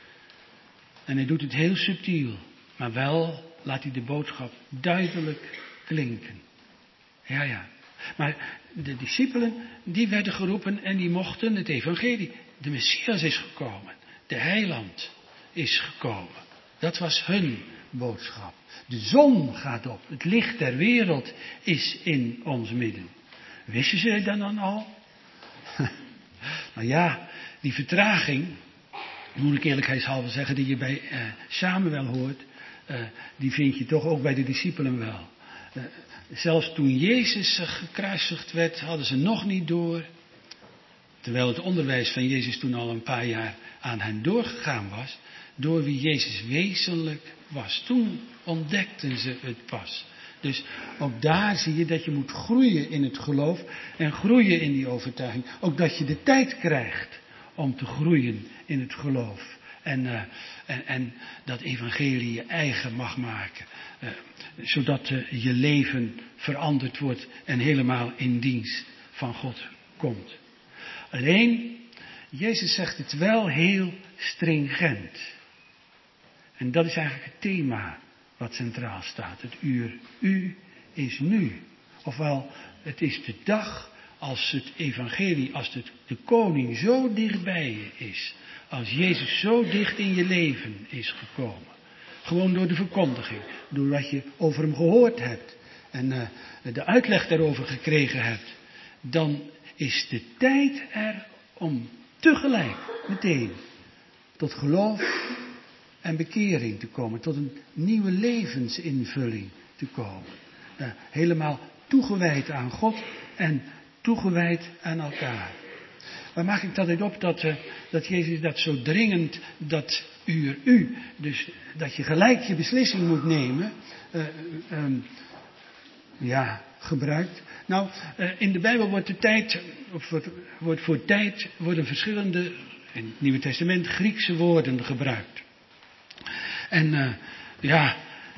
En hij doet het heel subtiel. Maar wel laat hij de boodschap duidelijk klinken. Ja, ja. Maar de discipelen, die werden geroepen en die mochten het evangelie. De Messias is gekomen. De heiland is gekomen. Dat was hun boodschap. De zon gaat op. Het licht der wereld is in ons midden. Wisten ze dat dan al? Nou ja, die vertraging, moet ik eerlijkheidshalve zeggen, die je bij uh, Samuel hoort, uh, die vind je toch ook bij de discipelen wel. Uh, zelfs toen Jezus uh, gekruisigd werd, hadden ze nog niet door. Terwijl het onderwijs van Jezus toen al een paar jaar aan hen doorgegaan was, door wie Jezus wezenlijk was. Toen ontdekten ze het pas. Dus ook daar zie je dat je moet groeien in het geloof en groeien in die overtuiging. Ook dat je de tijd krijgt om te groeien in het geloof. En, uh, en, en dat evangelie je eigen mag maken. Uh, zodat uh, je leven veranderd wordt en helemaal in dienst van God komt. Alleen, Jezus zegt het wel heel stringent. En dat is eigenlijk het thema wat centraal staat. Het uur U is nu. Ofwel, het is de dag als het evangelie, als het, de koning zo dichtbij je is. Als Jezus zo dicht in je leven is gekomen. Gewoon door de verkondiging. Door wat je over hem gehoord hebt. En uh, de uitleg daarover gekregen hebt. Dan is de tijd er om tegelijk, meteen, tot geloof en bekering te komen. Tot een nieuwe levensinvulling te komen. Uh, helemaal toegewijd aan God en toegewijd aan elkaar. Waar maak ik dat uit op dat, uh, dat Jezus dat zo dringend, dat uur u, dus dat je gelijk je beslissing moet nemen, uh, um, ja, gebruikt. Nou, uh, in de Bijbel wordt de tijd, of wordt, wordt voor tijd, worden verschillende, in het Nieuwe Testament, Griekse woorden gebruikt. En uh, ja,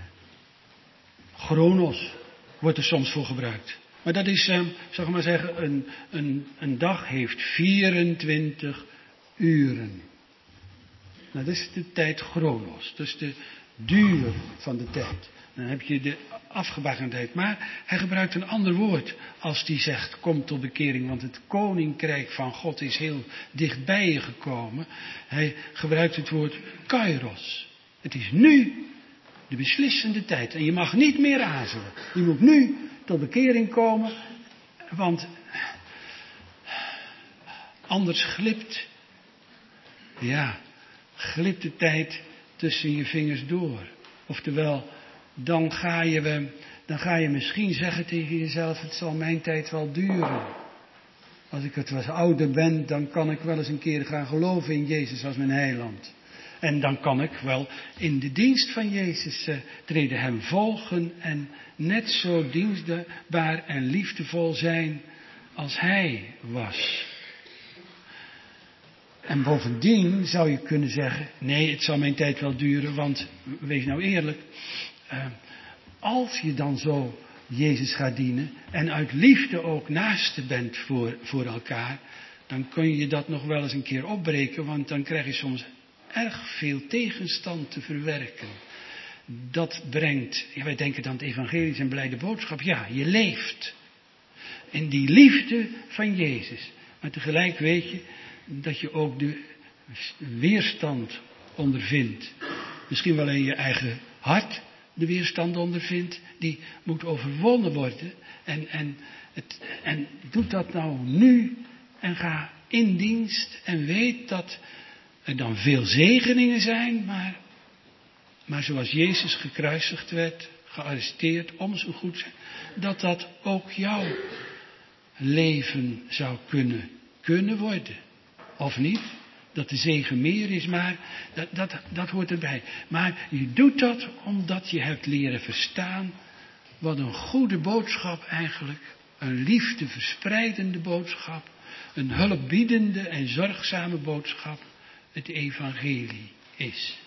chronos wordt er soms voor gebruikt. Maar dat is, uh, zal ik maar zeggen, een, een, een dag heeft vierentwintig uren. Nou, dat is de tijd chronos. Dat is de duur van de tijd. Dan heb je de afgebakendheid. Maar hij gebruikt een ander woord als die zegt, kom tot bekering, want het koninkrijk van God is heel dichtbij je gekomen. Hij gebruikt het woord kairos. Het is nu de beslissende tijd. En je mag niet meer aarzelen. Je moet nu tot bekering komen, want anders glipt, ja, glipt de tijd tussen je vingers door. Oftewel, dan ga je, dan ga je misschien zeggen tegen jezelf, het zal mijn tijd wel duren. Als ik het wat ouder ben, dan kan ik wel eens een keer gaan geloven in Jezus als mijn heiland. En dan kan ik wel in de dienst van Jezus uh, treden, hem volgen en net zo dienstbaar en liefdevol zijn als hij was. En bovendien zou je kunnen zeggen, nee, het zal mijn tijd wel duren, want wees nou eerlijk, uh, als je dan zo Jezus gaat dienen en uit liefde ook naaste bent voor, voor elkaar, dan kun je dat nog wel eens een keer opbreken, want dan krijg je soms erg veel tegenstand te verwerken. Dat brengt, ja, wij denken dan het evangelie is een blijde boodschap. Ja, je leeft. in die liefde van Jezus. Maar tegelijk weet je dat je ook de weerstand ondervindt. Misschien wel in je eigen hart de weerstand ondervindt. Die moet overwonnen worden. En, en, het, en doe dat nou nu. En ga in dienst. En weet dat er dan veel zegeningen zijn. Maar, maar zoals Jezus gekruisigd werd, gearresteerd, om zo goed zijn. Dat dat ook jouw leven zou kunnen, kunnen worden. Of niet? Dat de zegen meer is, maar dat, dat, dat hoort erbij. Maar je doet dat omdat je hebt leren verstaan wat een goede boodschap eigenlijk, een liefde verspreidende boodschap, een hulpbiedende en zorgzame boodschap, het evangelie is.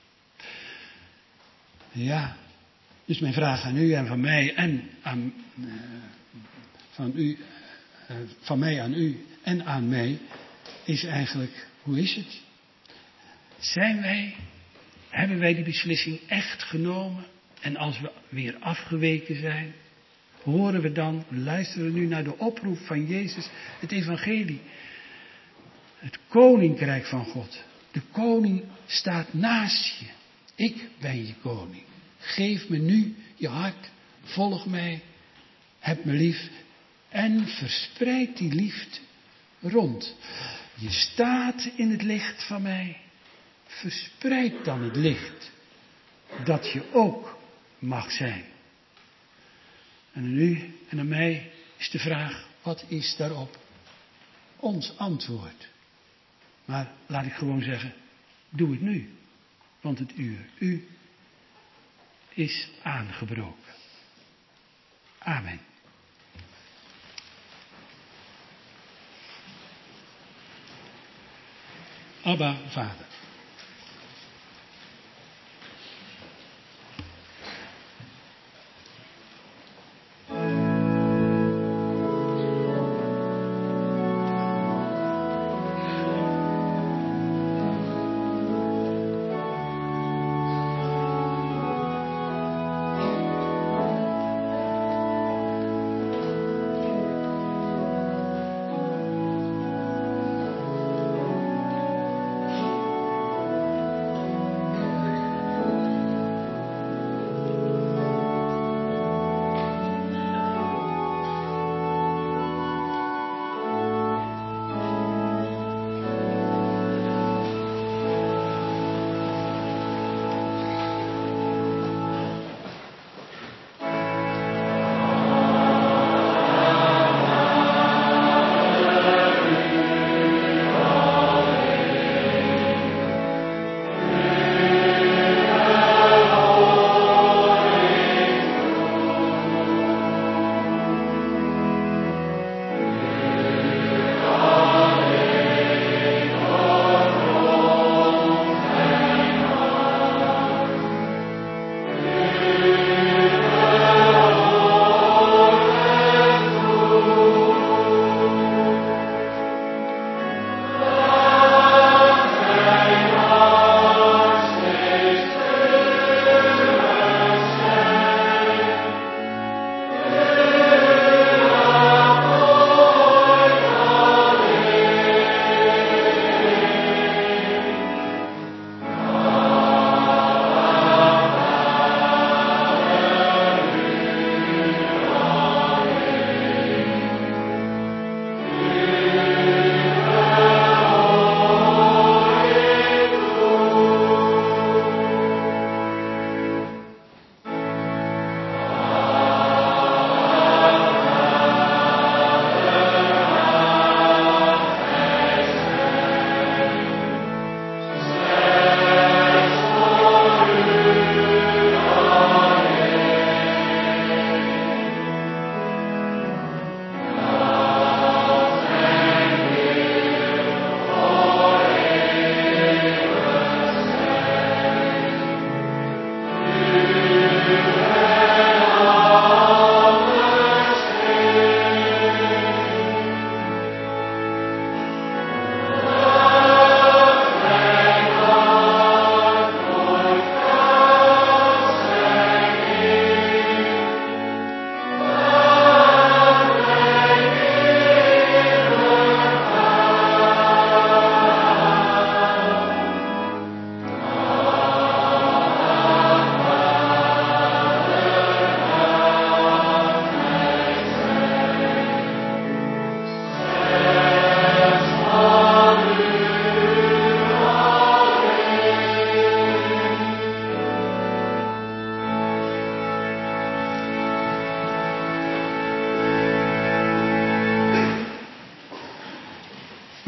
Ja, dus mijn vraag aan u en van mij en aan, uh, van u, uh, van mij aan u en aan mij is eigenlijk, hoe is het? Zijn wij, hebben wij die beslissing echt genomen? En als we weer afgeweken zijn, horen we dan, luisteren we nu naar de oproep van Jezus, het evangelie. Het koninkrijk van God. De koning staat naast je. Ik ben je koning. Geef me nu je hart, volg mij, heb me lief en verspreid die liefde rond. Je staat in het licht van mij. Verspreid dan het licht. Dat je ook mag zijn. En aan u en aan mij is de vraag, wat is daarop ons antwoord? Maar laat ik gewoon zeggen, doe het nu. Want het uur, u is aangebroken. Amen. Abba, Vader.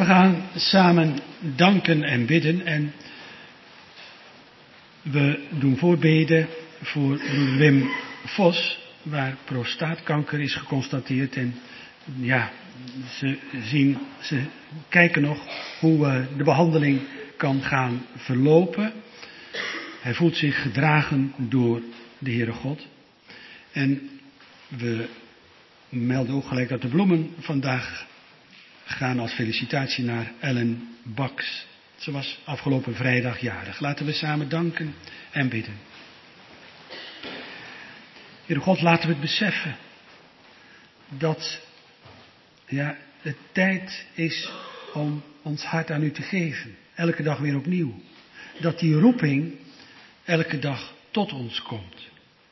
gaan samen danken en bidden en we doen voorbeden voor broeder Wim Vos, waar prostaatkanker is geconstateerd. En ja, ze zien, ze kijken nog hoe uh, de behandeling kan gaan verlopen. Hij voelt zich gedragen door de Heere God. En we melden ook gelijk dat de bloemen vandaag gaan als felicitatie naar Ellen Baks. Ze was afgelopen vrijdag jarig. Laten we samen danken en bidden. Heere God, laten we het beseffen dat ja, het tijd is om ons hart aan u te geven. Elke dag weer opnieuw. Dat die roeping elke dag tot ons komt.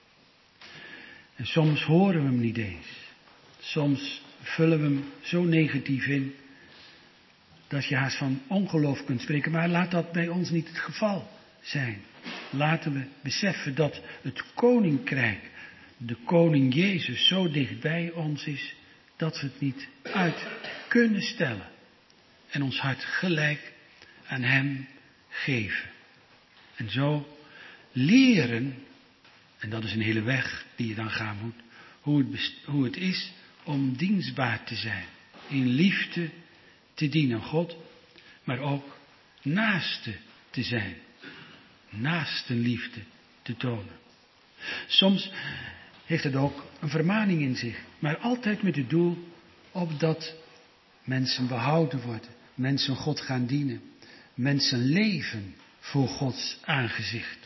En soms horen we hem niet eens. Soms vullen we hem zo negatief in dat je haast van ongeloof kunt spreken. Maar laat dat bij ons niet het geval zijn. Laten we beseffen dat het koninkrijk, de koning Jezus, zo dicht bij ons is dat we het niet uit kunnen stellen. En ons hart gelijk aan hem geven. En zo leren, en dat is een hele weg die je dan gaan moet, hoe het, best, hoe het is om dienstbaar te zijn. In liefde te dienen God, maar ook naaste te zijn. Naastenliefde te tonen. Soms heeft het ook een vermaning in zich, maar altijd met het doel opdat mensen behouden worden, mensen God gaan dienen, mensen leven voor Gods aangezicht.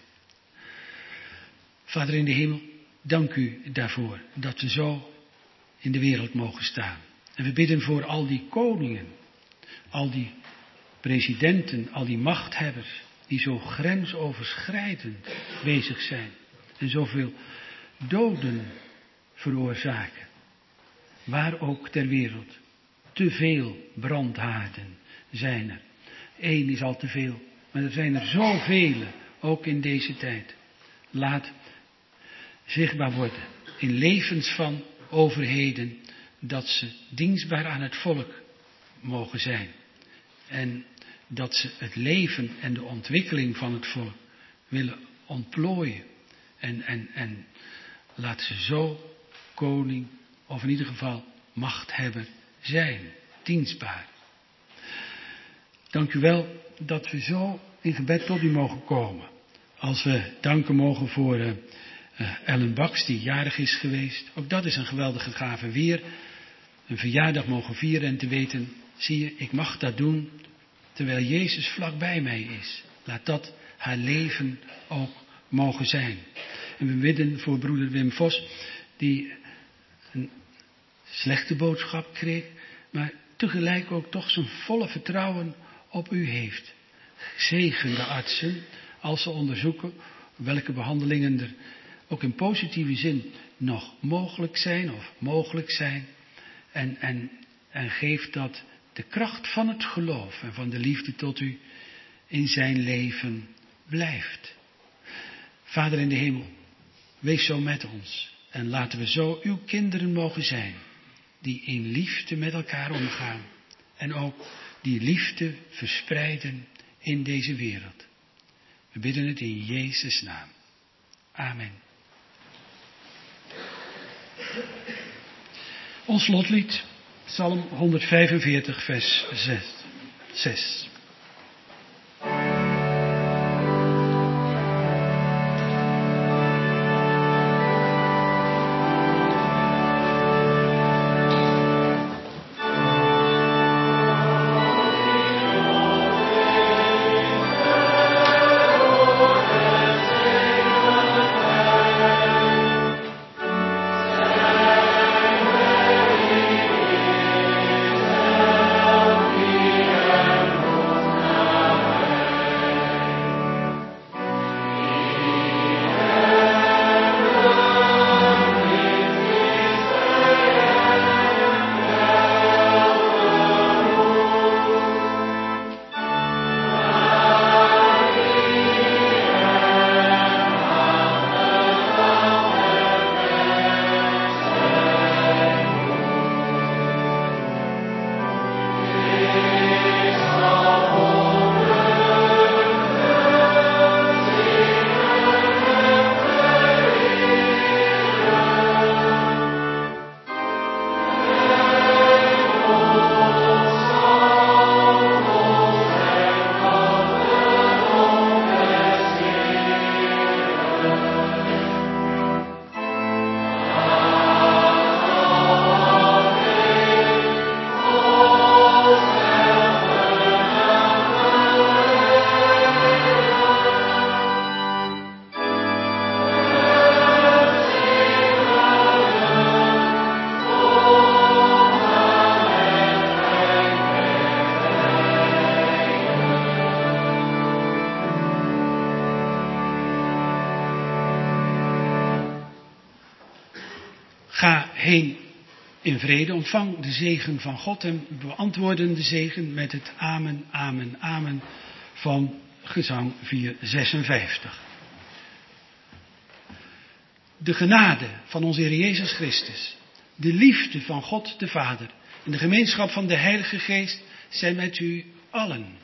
Vader in de hemel, dank u daarvoor dat we zo in de wereld mogen staan. En we bidden voor al die koningen, al die presidenten, al die machthebbers die zo grensoverschrijdend bezig zijn en zoveel doden veroorzaken. Waar ook ter wereld. Te veel brandhaarden zijn er. Eén is al te veel, maar er zijn er zoveel, ook in deze tijd. Laat zichtbaar worden in levens van overheden dat ze dienstbaar aan het volk mogen zijn. En dat ze het leven en de ontwikkeling van het volk willen ontplooien. En, en, en laat ze zo koning, of in ieder geval machthebber zijn. Dienstbaar. Dank u wel dat we zo in gebed tot u mogen komen. Als we danken mogen voor uh, uh, Ellen Baks die jarig is geweest. Ook dat is een geweldige gave. Weer een verjaardag mogen vieren en te weten, zie je, ik mag dat doen terwijl Jezus vlakbij mij is. Laat dat haar leven ook mogen zijn. En we bidden voor broeder Wim Vos, die een slechte boodschap kreeg, maar tegelijk ook toch zijn volle vertrouwen op u heeft. Zegen de artsen als ze onderzoeken welke behandelingen er ook in positieve zin nog mogelijk zijn of mogelijk zijn. En, en, en geef dat de kracht van het geloof en van de liefde tot u in zijn leven blijft. Vader in de hemel, wees zo met ons en laten we zo uw kinderen mogen zijn, die in liefde met elkaar omgaan en ook die liefde verspreiden in deze wereld. We bidden het in Jezus' naam. Amen. Ons slotlied, Psalm honderdvijfenveertig, vers zes. Oh Ga heen in vrede, ontvang de zegen van God en beantwoorden de zegen met het amen, amen, amen van gezang vierhonderdzesenvijftig. De genade van onze Heer Jezus Christus, de liefde van God de Vader en de gemeenschap van de Heilige Geest zijn met u allen.